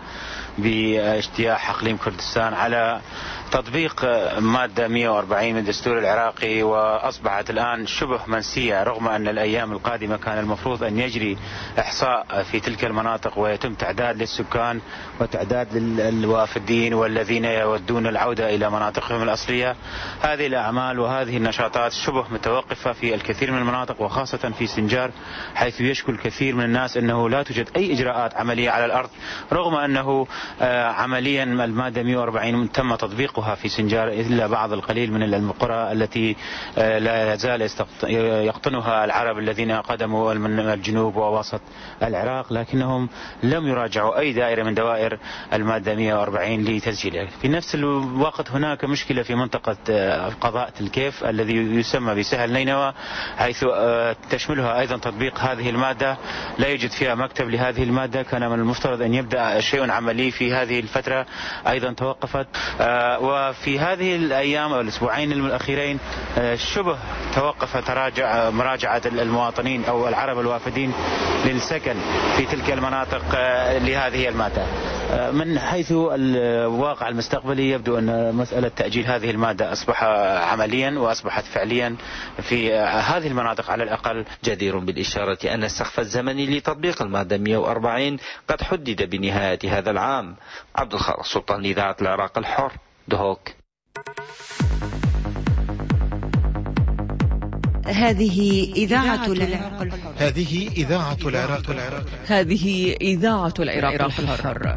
باجتياح إقليم كردستان على تطبيق مادة مئة وأربعين من الدستور العراقي، وأصبحت الآن شبه منسية، رغم أن الأيام القادمة كان المفروض أن يجري إحصاء في تلك المناطق ويتم تعداد للسكان وتعداد للوافدين والذين يودون العودة إلى مناطقهم الأصلية. هذه الأعمال وهذه النشاطات شبه متوقفة في الكثير من المناطق، وخاصة في سنجار، حيث يشكو الكثير من الناس أنه لا توجد أي إجراءات عملية على الأرض، رغم أنه عمليا المادة مئة وأربعين تم تطبيقها في سنجار إلا بعض القليل من القرى التي لا يزال يقطنها العرب الذين قدموا من الجنوب ووسط العراق، لكنهم لم يراجعوا أي دائرة من دوائر المادة مئة وأربعين لتسجيلها. في نفس الوقت هناك مشكلة في منطقة قضاء تلكيف الذي يسمى بسهل نينوى، حيث تشملها أيضا تطبيق هذه المادة. لا يوجد فيها مكتب لهذه المادة، كان من المفترض أن يبدأ شيء عملي في هذه الفترة، أيضا توقفت. وفي هذه الأيام أو الأسبوعين الأخيرين شبه توقف تراجع مراجعة المواطنين أو العرب الوافدين للسكن في تلك المناطق لهذه المادة. من حيث الواقع المستقبلي يبدو أن مسألة تأجيل هذه المادة أصبح عمليا وأصبحت فعليا في هذه المناطق على الأقل. جدير بالإشارة أن السقف الزمني لتطبيق المادة مئة وأربعين قد حدد بنهاية هذا العام. عبد الخالق سلطان، إذاعة العراق الحر، دهوك. هذه إذاعة العراق الحر. هذه إذاعة العراق الحر. هذه إذاعة العراق الحر.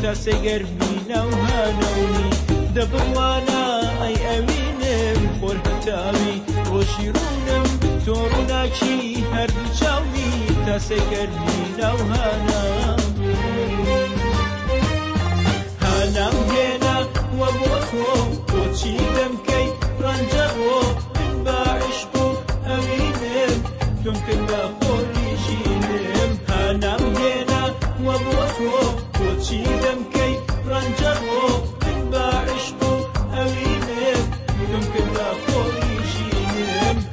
تسجر بينا وهانوني دبوانا أي أمينم خورهتاوي وشيرونم توروناكي هربچاوي تسجر بينا وهانوني هانم هنا وبوتو وشي دمكي رنجرو باعشقو أمينم تمكن بخوري شينم هانم هنا وبوتو وشي دمكي رنجرو باعشقو أمينم تمكن بخوري شينم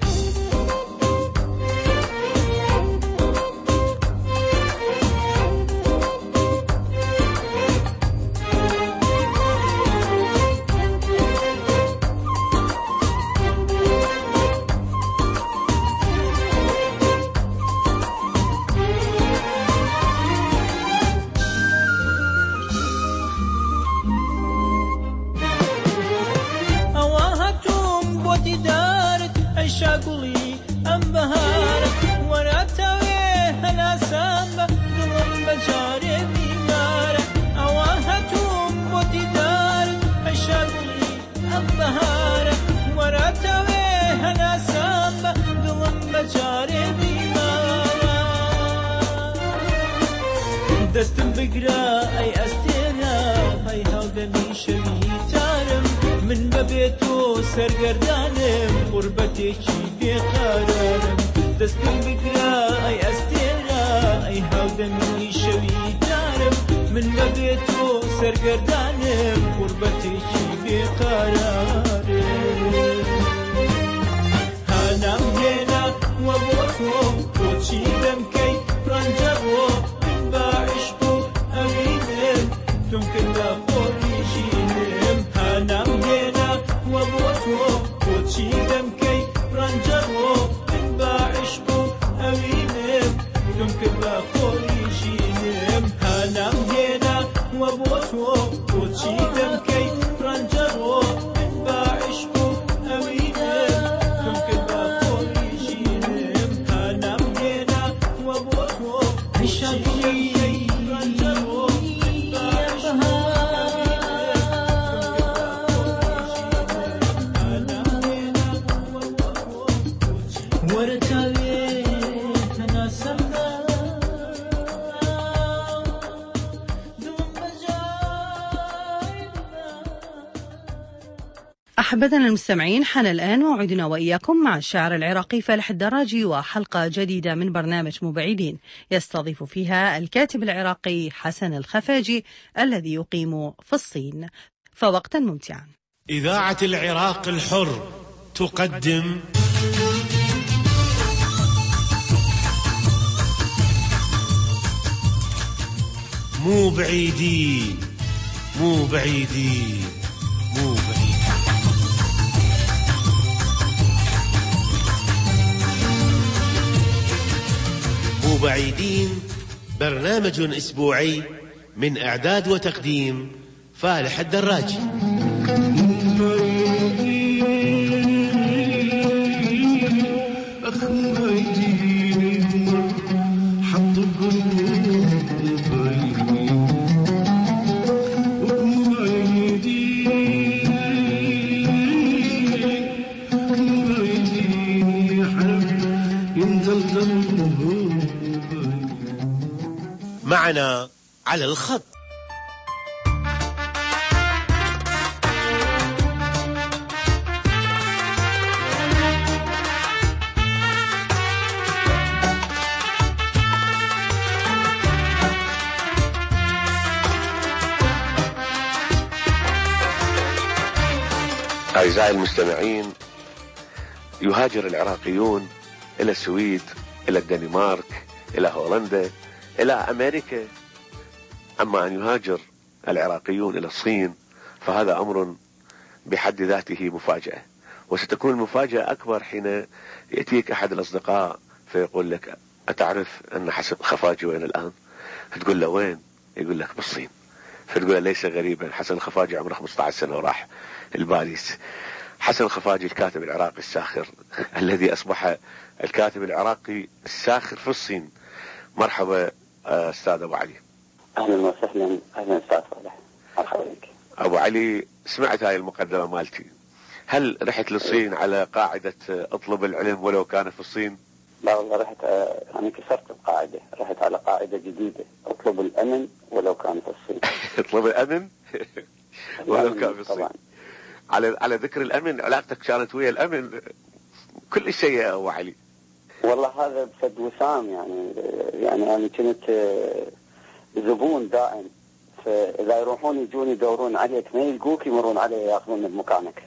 شاقولي أم بهارك وانا تاويه أنا سامة دلم بجاري بيمارة أواهتهم بوتي دارك شاقولي أم بهارك وانا تاويه أنا سامة دلم بجاري بيمارة دستم بقرا أي أستينا هاي هودني شبيتارم من ببيتو سرگردانم غربتێکی بێقارارم دەستم بگرا ئەی ئەستێرا ئەی هاودەمی شەوی دارم من بەبێتۆ سەرگەردانم غربتێکی بێقارارم هانام هێنا وە بۆ تۆ بۆچی دەمکەی ڕەنجەڕۆ باعشق و ئەمینم تۆم کردە خۆریشینم هانام هێنا وە بۆ تۆ بۆچی دەمکەی ڕەنجەڕۆ باعشق و ئەمینم تۆم کردە خۆریشینم هانام هێنا وە بۆ تۆ بۆچی دەمکەی ڕەنجەڕۆ باعشق و ئەمینم تۆم کردە خۆریشینم هانام هێنا وە بۆ تۆ عیشەکەی أحبتنا المستمعين، حان الآن موعدنا وإياكم مع الشاعر العراقي فالح الدراجي وحلقة جديدة من برنامج مبعدين يستضيف فيها الكاتب العراقي حسن الخفاجي الذي يقيم في الصين. فوقتا ممتعا. إذاعة العراق الحر تقدم مو بعيدين مو بعيدين مو بعيدين. مو بعيدين برنامج أسبوعي من إعداد وتقديم فالح الدراجي. معنا على الخط أعزائي المستمعين، يهاجر العراقيون إلى السويد، إلى الدنمارك، إلى هولندا، إلى أمريكا. أما أن يهاجر العراقيون إلى الصين فهذا أمر بحد ذاته مفاجأة، وستكون المفاجأة أكبر حين يأتيك أحد الأصدقاء فيقول لك: أتعرف أن حسن الخفاجي وين الآن؟ تقول له: وين؟ يقول لك: بالصين. فتقول له: ليس غريبا، حسن الخفاجي عمره خمسة عشر سنة وراح الباريس. حسن الخفاجي الكاتب العراقي الساخر الذي أصبح الكاتب العراقي الساخر في الصين. مرحبا أستاذ أبو علي. اهلا وسهلا. اهلا استاذ صالح، مرحبا بك. ابو علي، سمعت هاي المقدمة مالتي، هل رحت للصين على قاعدة اطلب العلم ولو كان في الصين؟ لا والله، رحت انا كسرت القاعدة، رحت على قاعدة جديدة، اطلب الامن ولو كان في الصين. اطلب الامن ولو كان في الصين طبعا. على على ذكر الامن، علاقتك كانت ويا الامن كل شيء يا ابو علي. والله هذا بفد وسام، يعني يعني انا كنت زبون دائم، فاذا يروحون يجون يدورون عليك ما يلقوك يمرون علي ياخذون بمكانك.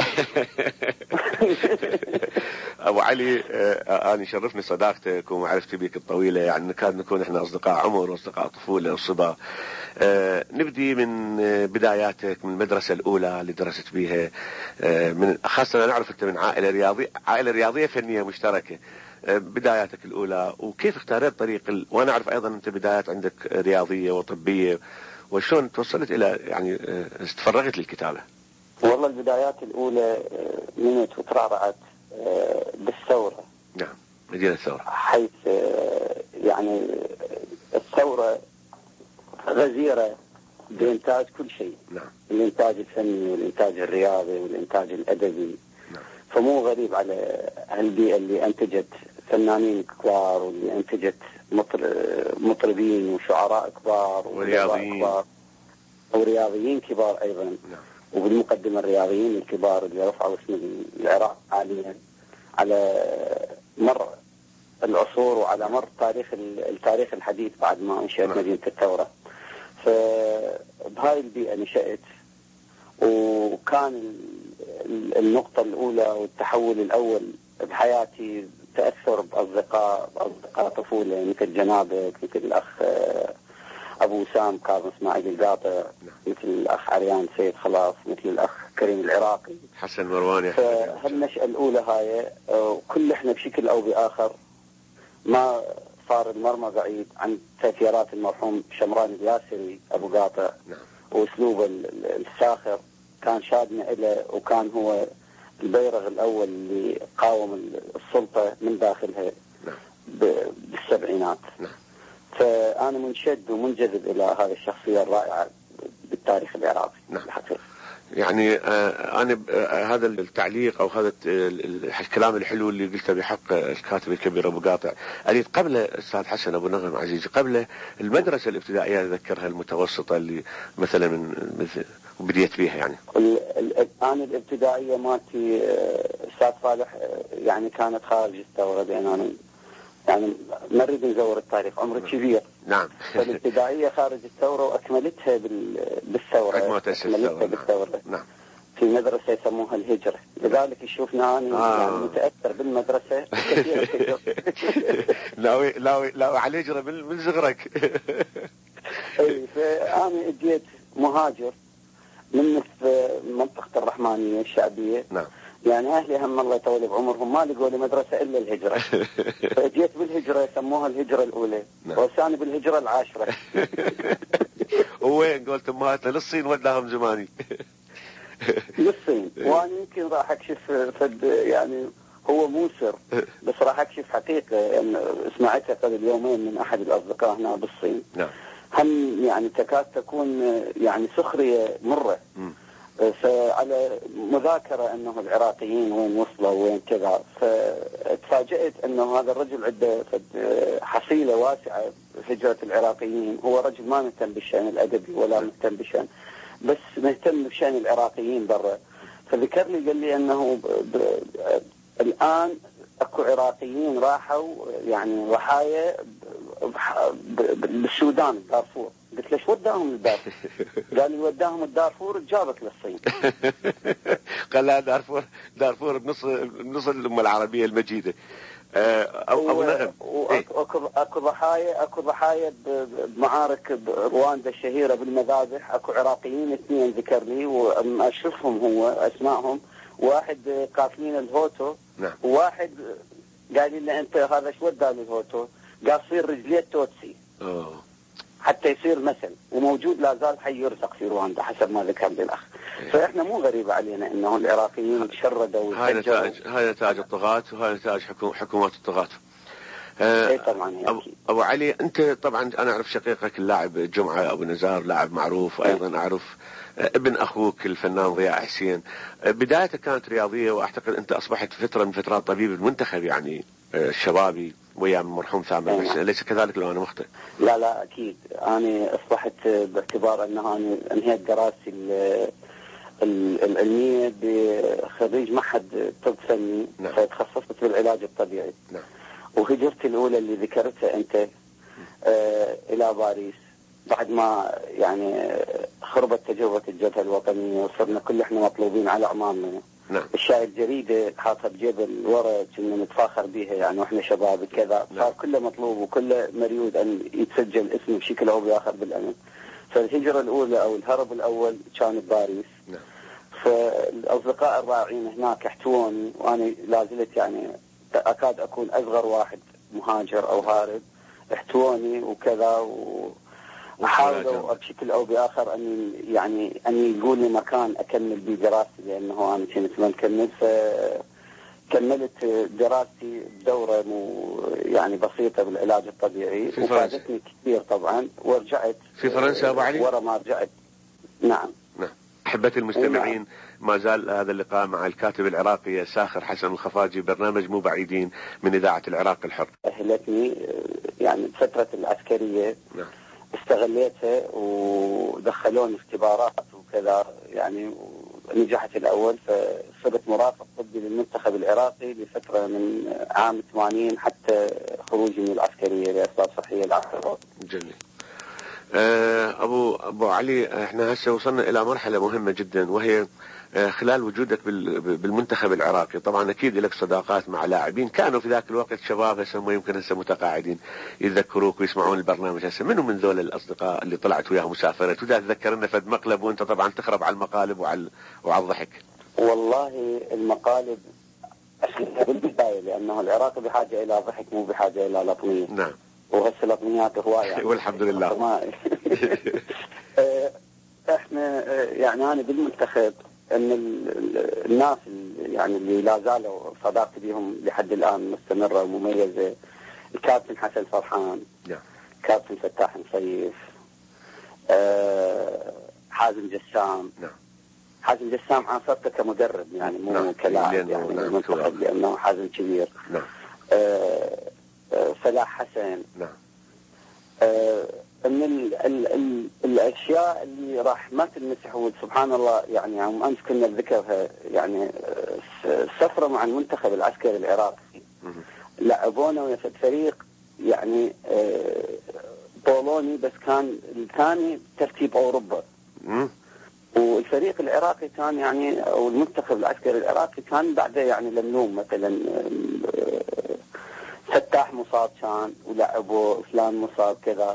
ابو علي، انا شرفني صداقتك ومعرفتي بك الطويله، يعني نكاد نكون احنا اصدقاء عمر واصدقاء طفوله وصبا. نبدي من بداياتك، من المدرسه الاولى اللي درست بيها، من خاصه نعرف انت من عائله رياضيه، عائله رياضيه فنيه مشتركه. بداياتك الاولى وكيف اختاريت طريق ال... وانا اعرف ايضا انت بدايات عندك رياضيه وطبيه، وشون توصلت الى يعني تفرغت للكتابه؟ والله البدايات الاولى منت وترعرعت بالثوره. نعم، مدينه الثوره، حيث يعني الثوره غزيره بانتاج كل شيء. نعم. الانتاج الفني والانتاج الرياضي والانتاج الادبي. نعم. فمو غريب على هالبيئه اللي انتجت فنانين كبار، واللي انتجت مطربين وشعراء كبار ورياضيين كبار ورياضيين كبار ايضا. نعم. وبالمقدمه الرياضيين الكبار اللي رفعوا اسم العراق عاليا على مر العصور وعلى مر تاريخ التاريخ الحديث بعد ما انشئت نعم. مدينه الثوره. فبهاي البيئه نشأت، وكان النقطه الاولى والتحول الاول بحياتي تأثر بأصدقاء بأصدقاء طفولة مثل جنابك، مثل الأخ أبو وسام كاظم إسماعيل القاطع، مثل الأخ عريان سيد خلاص، مثل الأخ كريم العراقي، حسن مرواني. فهالنشأة الأولى هاي كل إحنا بشكل أو بآخر ما صار المرمى بعيد عن تأثيرات المرحوم شمران الياسري أبو قاطع. نعم. وأسلوبه الساخر كان شادنا إله، وكان هو البيرغ الأول اللي قاوم السلطة من داخلها. نعم. بالسبعينات. نعم. فأنا منشد ومنجذب إلى هذه الشخصية الرائعة بالتاريخ العراقي. نعم. الحقيقة يعني آه أنا آه هذا التعليق أو هذا الكلام الحلو اللي قلته بحق الكاتب الكبير أبو قاطع، أريد قبل أستاذ حسن أبو نغم عزيزي، قبل المدرسة الابتدائية أذكرها المتوسطة اللي مثلا من مثل وبديت بيها يعني. أنا الابتدائية مالتي أستاذ صالح يعني كانت خارج الثورة، لأن أنا يعني ما نريد نزور التاريخ، عمري كبير. نعم. فالابتدائية خارج الثورة وأكملتها بالثورة. أكملتها بالثورة. نعم. في مدرسة يسموها الهجرة، لذلك يشوفنا أنا آه. يعني متأثر بالمدرسة كثير. لا لا لا على الهجرة من صغرك. أي، فأنا اجيت مهاجر من منطقة الرحمانية الشعبية. نعم. يعني أهلي هم الله يطول بعمرهم ما لقوا لي مدرسة إلا الهجرة. فجيت بالهجرة يسموها الهجرة الأولى. نعم. وثاني بالهجرة العاشرة. وين قلت أمهاتنا؟ للصين وداهم زماني. للصين. وأنا يمكن راح أكشف فد يعني هو مو سر، بس راح أكشف حقيقة يعني سمعتها قبل يومين من أحد الأصدقاء هنا بالصين. نعم. هم يعني تكاد تكون يعني سخرية مرة. م. فعلى مذاكرة أنه العراقيين وين وصلوا وين كذا، فتفاجأت أنه هذا الرجل عنده حصيلة واسعة هجرة العراقيين. هو رجل ما مهتم بالشأن الأدبي ولا مهتم بالشأن، بس مهتم بشأن العراقيين برا. فذكر لي قال لي أنه ب... ب... الآن أكو عراقيين راحوا يعني رحايا بالسودان دارفور. قلت له شو وداهم الدارفور؟ قال لي وداهم الدارفور جابت للصين. قال لا دارفور دارفور بنص بنص الأمة العربية المجيدة. أو أو نغم. وأكو أكو ضحايا أكو ضحايا بمعارك رواندا الشهيرة بالمذابح. أكو عراقيين اثنين ذكر لي وأما أشوفهم هو أسمائهم، واحد قاتلين الهوتو. نعم. وواحد قال لي أنت هذا شو وداه للهوتو؟ قال صير رجليه توتسي. أوه. حتى يصير مثل، وموجود لا زال حي يرزق في رواندا حسب ما ذكر لي الأخ. فإحنا مو غريب علينا إنه العراقيين تشردوا. هاي نتاج هاي نتاج الطغاة، وهاي نتاج حكومات الطغاة. اي طبعا أبو, ابو علي، انت طبعا انا اعرف شقيقك اللاعب جمعه ابو نزار لاعب معروف، وايضا اعرف ابن اخوك الفنان ضياء حسين. بدايته كانت رياضيه، واعتقد انت اصبحت فتره من فترات طبيب المنتخب يعني الشبابي ويا المرحوم ثامر حسين، اليس كذلك لو انا مخطئ؟ لا لا اكيد، انا اصبحت باعتبار انها انا انهيت دراستي العلميه بخريج معهد طب فني. نعم. فتخصصت بالعلاج الطبيعي. نعم. وهجرتي الاولى اللي ذكرتها انت آه الى باريس بعد ما يعني خربت تجربه الجبهه الوطنيه، وصرنا كل احنا مطلوبين على اعمامنا. نعم. الشاي الجريده حاطها بجيب الورق كنا نتفاخر بها يعني واحنا شباب كذا. نعم. صار كله مطلوب وكله مريود ان يتسجل اسمه بشكل او باخر بالامن. فالهجره الاولى او الهرب الاول كان بباريس. نعم. فالاصدقاء الرائعين هناك احتووني، وانا لا زلت يعني اكاد اكون اصغر واحد مهاجر او هارب، احتووني وكذا، وحاولوا بشكل او باخر ان يعني ان يقول لي مكان اكمل به دراستي، لانه انا كنت ما مكمل. فكملت دراستي بدوره مو يعني بسيطه بالعلاج الطبيعي، وفادتني كثير طبعا، ورجعت في فرنسا ابو علي. ورا ما رجعت. نعم. نعم. أحبتي المستمعين، ما زال هذا اللقاء مع الكاتب العراقي ساخر حسن الخفاجي، برنامج مو بعيدين من إذاعة العراق الحر. أهلتني يعني فترة العسكرية. نعم. استغليتها ودخلوني اختبارات وكذا يعني، ونجحت الأول، فصرت مرافق طبي للمنتخب العراقي لفترة من عام ثمانين حتى خروجي من العسكرية لأسباب صحية العسكرية. جميل. أبو أبو علي، احنا هسه وصلنا إلى مرحلة مهمة جدا، وهي خلال وجودك بالمنتخب العراقي. طبعا أكيد لك صداقات مع لاعبين كانوا في ذاك الوقت شباب، هسه ما يمكن هسه متقاعدين يتذكروك ويسمعون البرنامج. هسه منو من ذول الأصدقاء اللي طلعت وياهم وسافرت ودا تذكرنا فد مقلب وأنت طبعا تخرب على المقالب وعلى وعلى الضحك؟ والله المقالب بالبداية، لأنه العراق بحاجة إلى ضحك مو بحاجة إلى لطمية. نعم. وهسه لطميات هواية يعني. والحمد لله. احنا يعني انا بالمنتخب ان الناس اللي يعني اللي لا زالوا صداقتي بهم لحد الان مستمره ومميزه، الكابتن حسن فرحان. نعم. كابتن فتاح نصيف، أه حازم جسام. نعم. حازم جسام عاصرته كمدرب يعني مو نعم. كلاعب يعني المنتخب، لانه حازم كبير. نعم. أه أه فلاح حسن. نعم. أه من ال ال ال الاشياء اللي راح ما تنمسح، سبحان الله يعني يوم امس كنا نذكرها يعني السفره مع المنتخب العسكري العراقي. لعبونا ويا فريق يعني بولوني، بس كان الثاني ترتيب اوروبا. والفريق العراقي كان يعني او المنتخب العسكري العراقي كان بعده يعني لملوم، مثلا فتاح مصاب كان ولعبوا فلان مصاب كذا.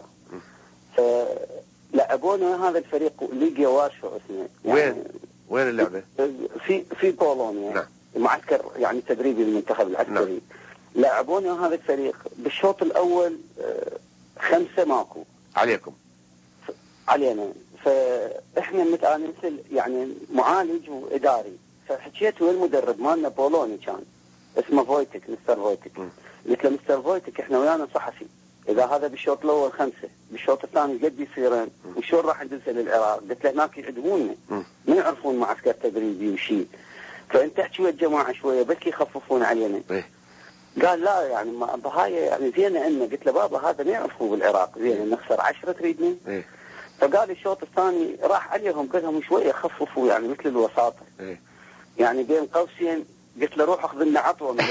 فلعبونا هذا الفريق ليجيا وارشو اسمه. يعني وين وين اللعبه؟ في في بولونيا. نعم. معسكر يعني تدريبي للمنتخب العسكري. نعم. لعبونا هذا الفريق بالشوط الاول خمسه ماكو عليكم علينا. فاحنا مثل يعني معالج واداري، فحكيت ويا المدرب مالنا بولوني كان اسمه فويتك، مستر فويتك. قلت له مستر فويتك احنا ويانا صحفي، اذا هذا بالشوط الاول خمسه بالشوط الثاني قد يصيرين وشلون راح ندز للعراق؟ قلت له هناك يعدمونا ما يعرفون معسكر تدريبي وشيء، فانت احكي ويا الجماعه شويه بلكي يخففون علينا. إيه؟ قال لا يعني ما بهاي يعني زينه انه. قلت له بابا هذا ما يعرفوا بالعراق، زينه نخسر عشرة تريدني. إيه؟ فقال الشوط الثاني راح عليهم قال لهم شويه خففوا يعني مثل الوساطه. إيه؟ يعني بين قوسين قلت له روح اخذ لنا عطوه من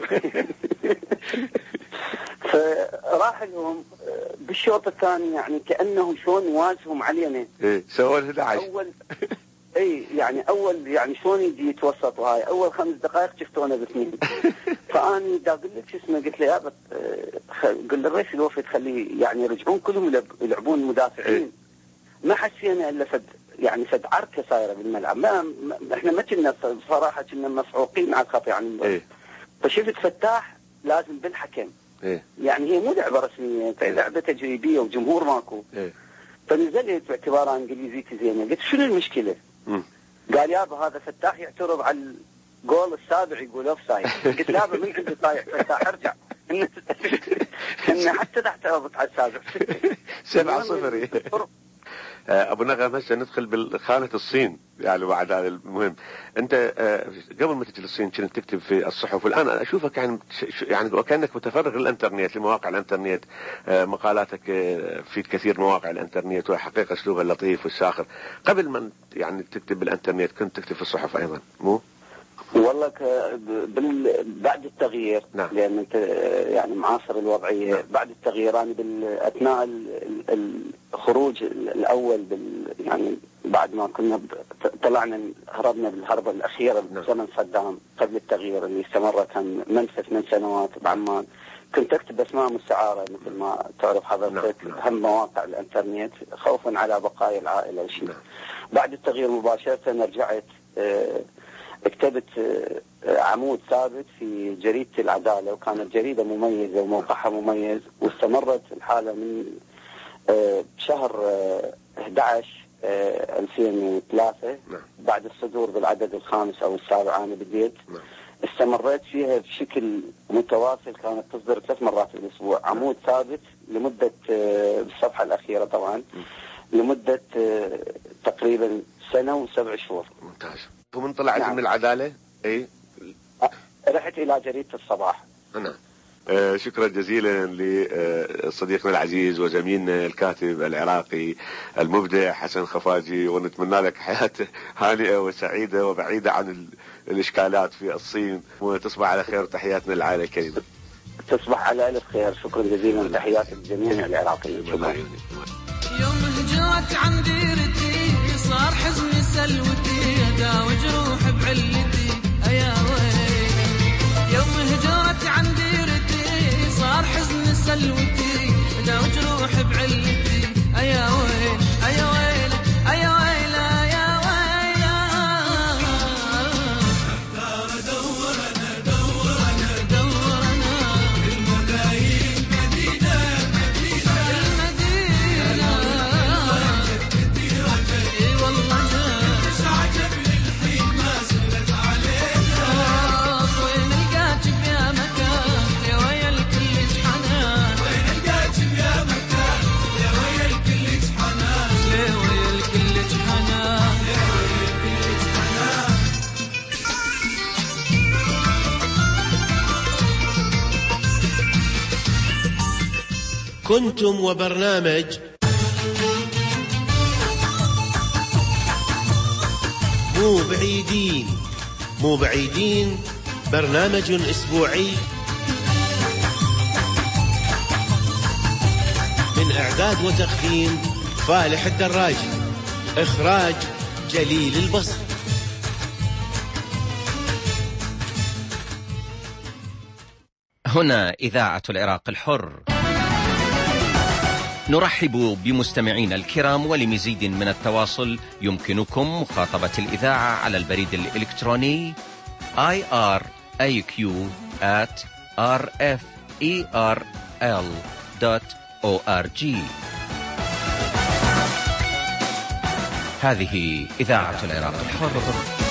فراح لهم بالشوط الثاني يعني كانه شلون واجههم علينا. ايه سووا احد عشر اول اي يعني اول يعني شلون يجي يتوسط، وهاي اول خمس دقائق شفتونا باثنين. فاني دا اقول لك شو اسمه، قلت له يابا قل للرئيس الوفد خليه يعني يرجعون كلهم يلعبون مدافعين. ما حسينا الا فد يعني فد عركه صايره بالملعب، ما احنا ما كنا بصراحه كنا مسعوقين على الخط يعني. إيه؟ فشفت فتاح لازم بالحكم. إيه؟ يعني هي مو لعبه رسميه، لعبه تجريبيه وجمهور ماكو. إيه؟ فنزلت باعتبارها انجليزيتي زينه، قلت شنو المشكله؟ مم. قال يابا هذا فتاح يعترض على الجول السابع يقول اوف سايد. قلت يابا من عندي طايح فتاح ارجع ان حتى تحت رابط على السابع سبعة صفر. ابو نغم هسه ندخل بالخانة الصين يعني بعد هذا المهم. انت قبل ما تجي للصين كنت تكتب في الصحف، والان اشوفك يعني يعني وكانك متفرغ للانترنت لمواقع الانترنت، مقالاتك في كثير مواقع الانترنت وحقيقة اسلوبها اللطيف والساخر. قبل ما يعني تكتب بالانترنت كنت تكتب في الصحف ايضا مو؟ والله بال... بعد التغيير نعم. لان انت يعني معاصر الوضعيه نعم. بعد التغيير انا باثناء ال... الخروج الاول بال... يعني بعد ما كنا طلعنا هربنا بالحرب الاخيره بزمن صدام قبل التغيير اللي استمر كان منفذ من سنوات بعمان، كنت اكتب اسماء مستعاره مثل ما تعرف حضرتك نعم. هم مواقع الانترنت خوفا على بقايا العائله وشيء نعم. بعد التغيير مباشره رجعت اه كتبت عمود ثابت في جريدة العدالة، وكانت جريدة مميزة وموقعها مميز، واستمرت الحالة من شهر أحد عشر ألفين وثلاثة بعد الصدور بالعدد الخامس أو السابع أنا بديت استمريت فيها بشكل متواصل، كانت تصدر ثلاث مرات في الأسبوع عمود ثابت لمدة بالصفحة الأخيرة طبعا لمدة تقريبا سنة وسبع شهور. ممتاز. ومن طلعت نعم. من العدالة اي رحت الى جريدة الصباح. نعم. آه شكرا جزيلا لصديقنا العزيز وزميلنا الكاتب العراقي المبدع حسن خفاجي، ونتمنى لك حياة هانئة وسعيدة وبعيدة عن الاشكالات في الصين، وتصبح على خير. تحياتنا للعائلة الكريمة. تصبح على الف خير. شكرا جزيلا. تحيات الجميع العراقيين. شكرا. يوم هجرت عن ديرتي صار حزني سلوتي اداوي جروح بعلتي يا ويلي. يوم هجرت عن ديرتي صار حزني سلوتي اداوي جروح بعلتي يا ويلي يا ويلي يا ويلي يا ويلي. اختار ادور انا ادور انا ادور انا الملايين مدينه مدينه المدينه اي والله عجب للحين ما سالت علينا. وين القاجب يا مكان يا ويل كلش حنان. وين القاجب يا مكان يا ويل كلش حنان. يا ويل كلش حنان. يا ويل كلش حنان. كنتم وبرنامج مو بعيدين. مو بعيدين برنامج اسبوعي من اعداد وتقديم فالح الدراجي، اخراج جليل البصري. هنا إذاعة العراق الحر. نرحب بمستمعينا الكرام، ولمزيد من التواصل يمكنكم مخاطبة الإذاعة على البريد الإلكتروني آي آر إيه كيو آت آر إف إي آر إل دوت أو آر جي. هذه إذاعة العراق الحر.